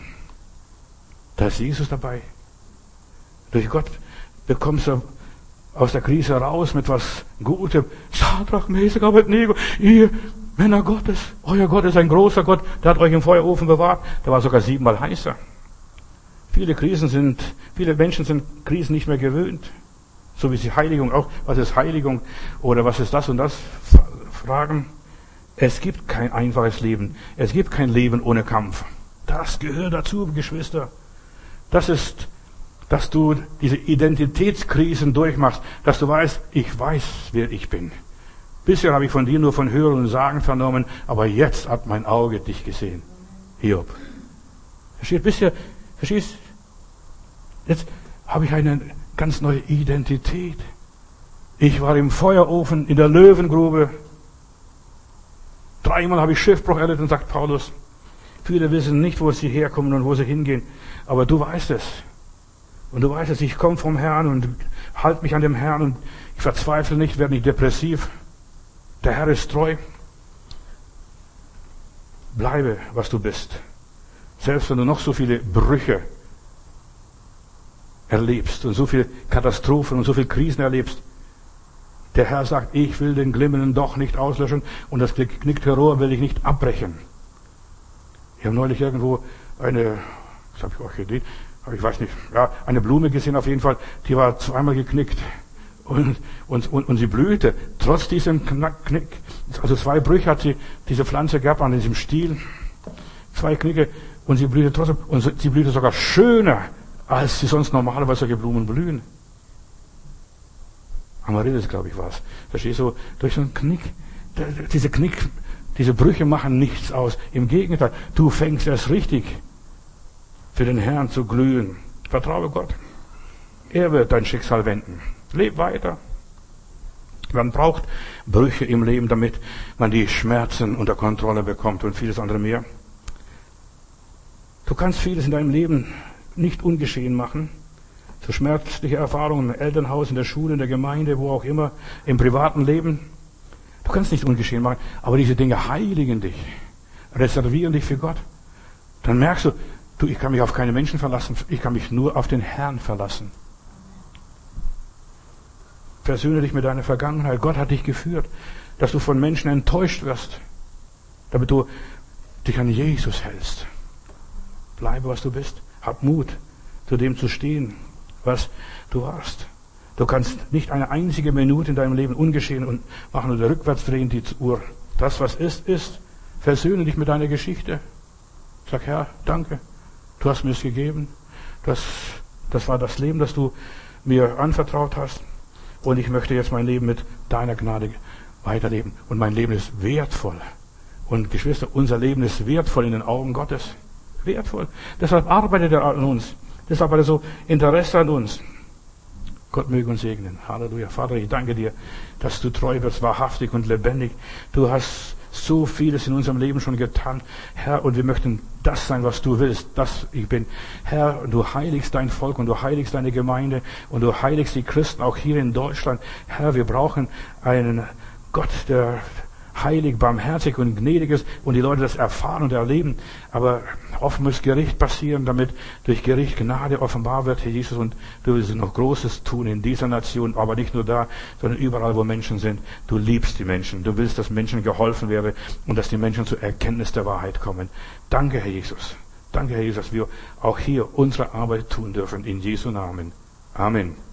Da ist Jesus dabei. Durch Gott bekommst du aus der Krise raus mit was Gutem. Sadrach, Mesach, Abednego, ihr Männer Gottes, euer Gott ist ein großer Gott, der hat euch im Feuerofen bewahrt. Der war sogar siebenmal heißer. Viele Krisen sind, viele Menschen sind Krisen nicht mehr gewöhnt. So wie sie Heiligung auch, was ist Heiligung oder was ist das und das fragen. Es gibt kein einfaches Leben. Es gibt kein Leben ohne Kampf. Das gehört dazu, Geschwister. Das ist, dass du diese Identitätskrisen durchmachst, dass du weißt, ich weiß, wer ich bin. Bisher habe ich von dir nur von Hören und Sagen vernommen, aber jetzt hat mein Auge dich gesehen. Hiob. Verstehst, bisher, verstehst, jetzt habe ich eine ganz neue Identität. Ich war im Feuerofen, in der Löwengrube. Dreimal habe ich Schiffbruch erlitten, sagt Paulus. Viele wissen nicht, wo sie herkommen und wo sie hingehen, aber du weißt es. Und du weißt es, ich komme vom Herrn und halte mich an dem Herrn und ich verzweifle nicht, werde nicht depressiv. Der Herr ist treu. Bleibe, was du bist. Selbst wenn du noch so viele Brüche erlebst und so viele Katastrophen und so viele Krisen erlebst. Der Herr sagt, ich will den glimmenden Docht nicht auslöschen und das geknickte Rohr will ich nicht abbrechen. Ich habe neulich irgendwo eine, das habe ich auch gesehen, aber ich weiß nicht, ja, eine Blume gesehen auf jeden Fall, die war zweimal geknickt. Und, und, und, und sie blühte, trotz diesem Knick, also zwei Brüche hat sie, diese Pflanze gehabt an diesem Stiel, zwei Knicke, und sie blühte trotzdem, und sie blühte sogar schöner, als sie sonst normalerweise solche Blumen blühen. Amaryllis, glaube ich, war es. Verstehst du, durch so einen Knick, diese Knick, diese Brüche machen nichts aus. Im Gegenteil, du fängst erst richtig für den Herrn zu glühen. Vertraue Gott. Er wird dein Schicksal wenden. Leb weiter. Man braucht Brüche im Leben, damit man die Schmerzen unter Kontrolle bekommt und vieles andere mehr. Du kannst vieles in deinem Leben nicht ungeschehen machen. So schmerzliche Erfahrungen im Elternhaus, in der Schule, in der Gemeinde, wo auch immer, im privaten Leben. Du kannst nicht ungeschehen machen, aber diese Dinge heiligen dich, reservieren dich für Gott. Dann merkst du, du, ich kann mich auf keine Menschen verlassen, ich kann mich nur auf den Herrn verlassen. Versöhne dich mit deiner Vergangenheit. Gott hat dich geführt, dass du von Menschen enttäuscht wirst, damit du dich an Jesus hältst. Bleibe, was du bist. Hab Mut, zu dem zu stehen, was du warst. Du kannst nicht eine einzige Minute in deinem Leben ungeschehen und machen oder rückwärts drehen die Uhr. Das, was ist, ist. Versöhne dich mit deiner Geschichte. Sag, Herr, danke. Du hast mir es gegeben. Das, das war das Leben, das du mir anvertraut hast. Und ich möchte jetzt mein Leben mit deiner Gnade weiterleben. Und mein Leben ist wertvoll. Und Geschwister, unser Leben ist wertvoll in den Augen Gottes. Wertvoll. Deshalb arbeitet er an uns. Deshalb hat er so Interesse an uns. Gott möge uns segnen. Halleluja. Vater, ich danke dir, dass du treu wirst, wahrhaftig und lebendig. Du hast so vieles in unserem Leben schon getan, Herr, und wir möchten das sein, was du willst, das ich bin. Herr, du heiligst dein Volk und du heiligst deine Gemeinde und du heiligst die Christen auch hier in Deutschland. Herr, wir brauchen einen Gott, der heilig, barmherzig und gnädig ist und die Leute das erfahren und erleben. Aber oft muss Gericht passieren, damit durch Gericht Gnade offenbar wird, Herr Jesus. Und du willst noch Großes tun in dieser Nation, aber nicht nur da, sondern überall, wo Menschen sind. Du liebst die Menschen. Du willst, dass Menschen geholfen werden und dass die Menschen zur Erkenntnis der Wahrheit kommen. Danke, Herr Jesus. Danke, Herr Jesus, dass wir auch hier unsere Arbeit tun dürfen. In Jesu Namen. Amen.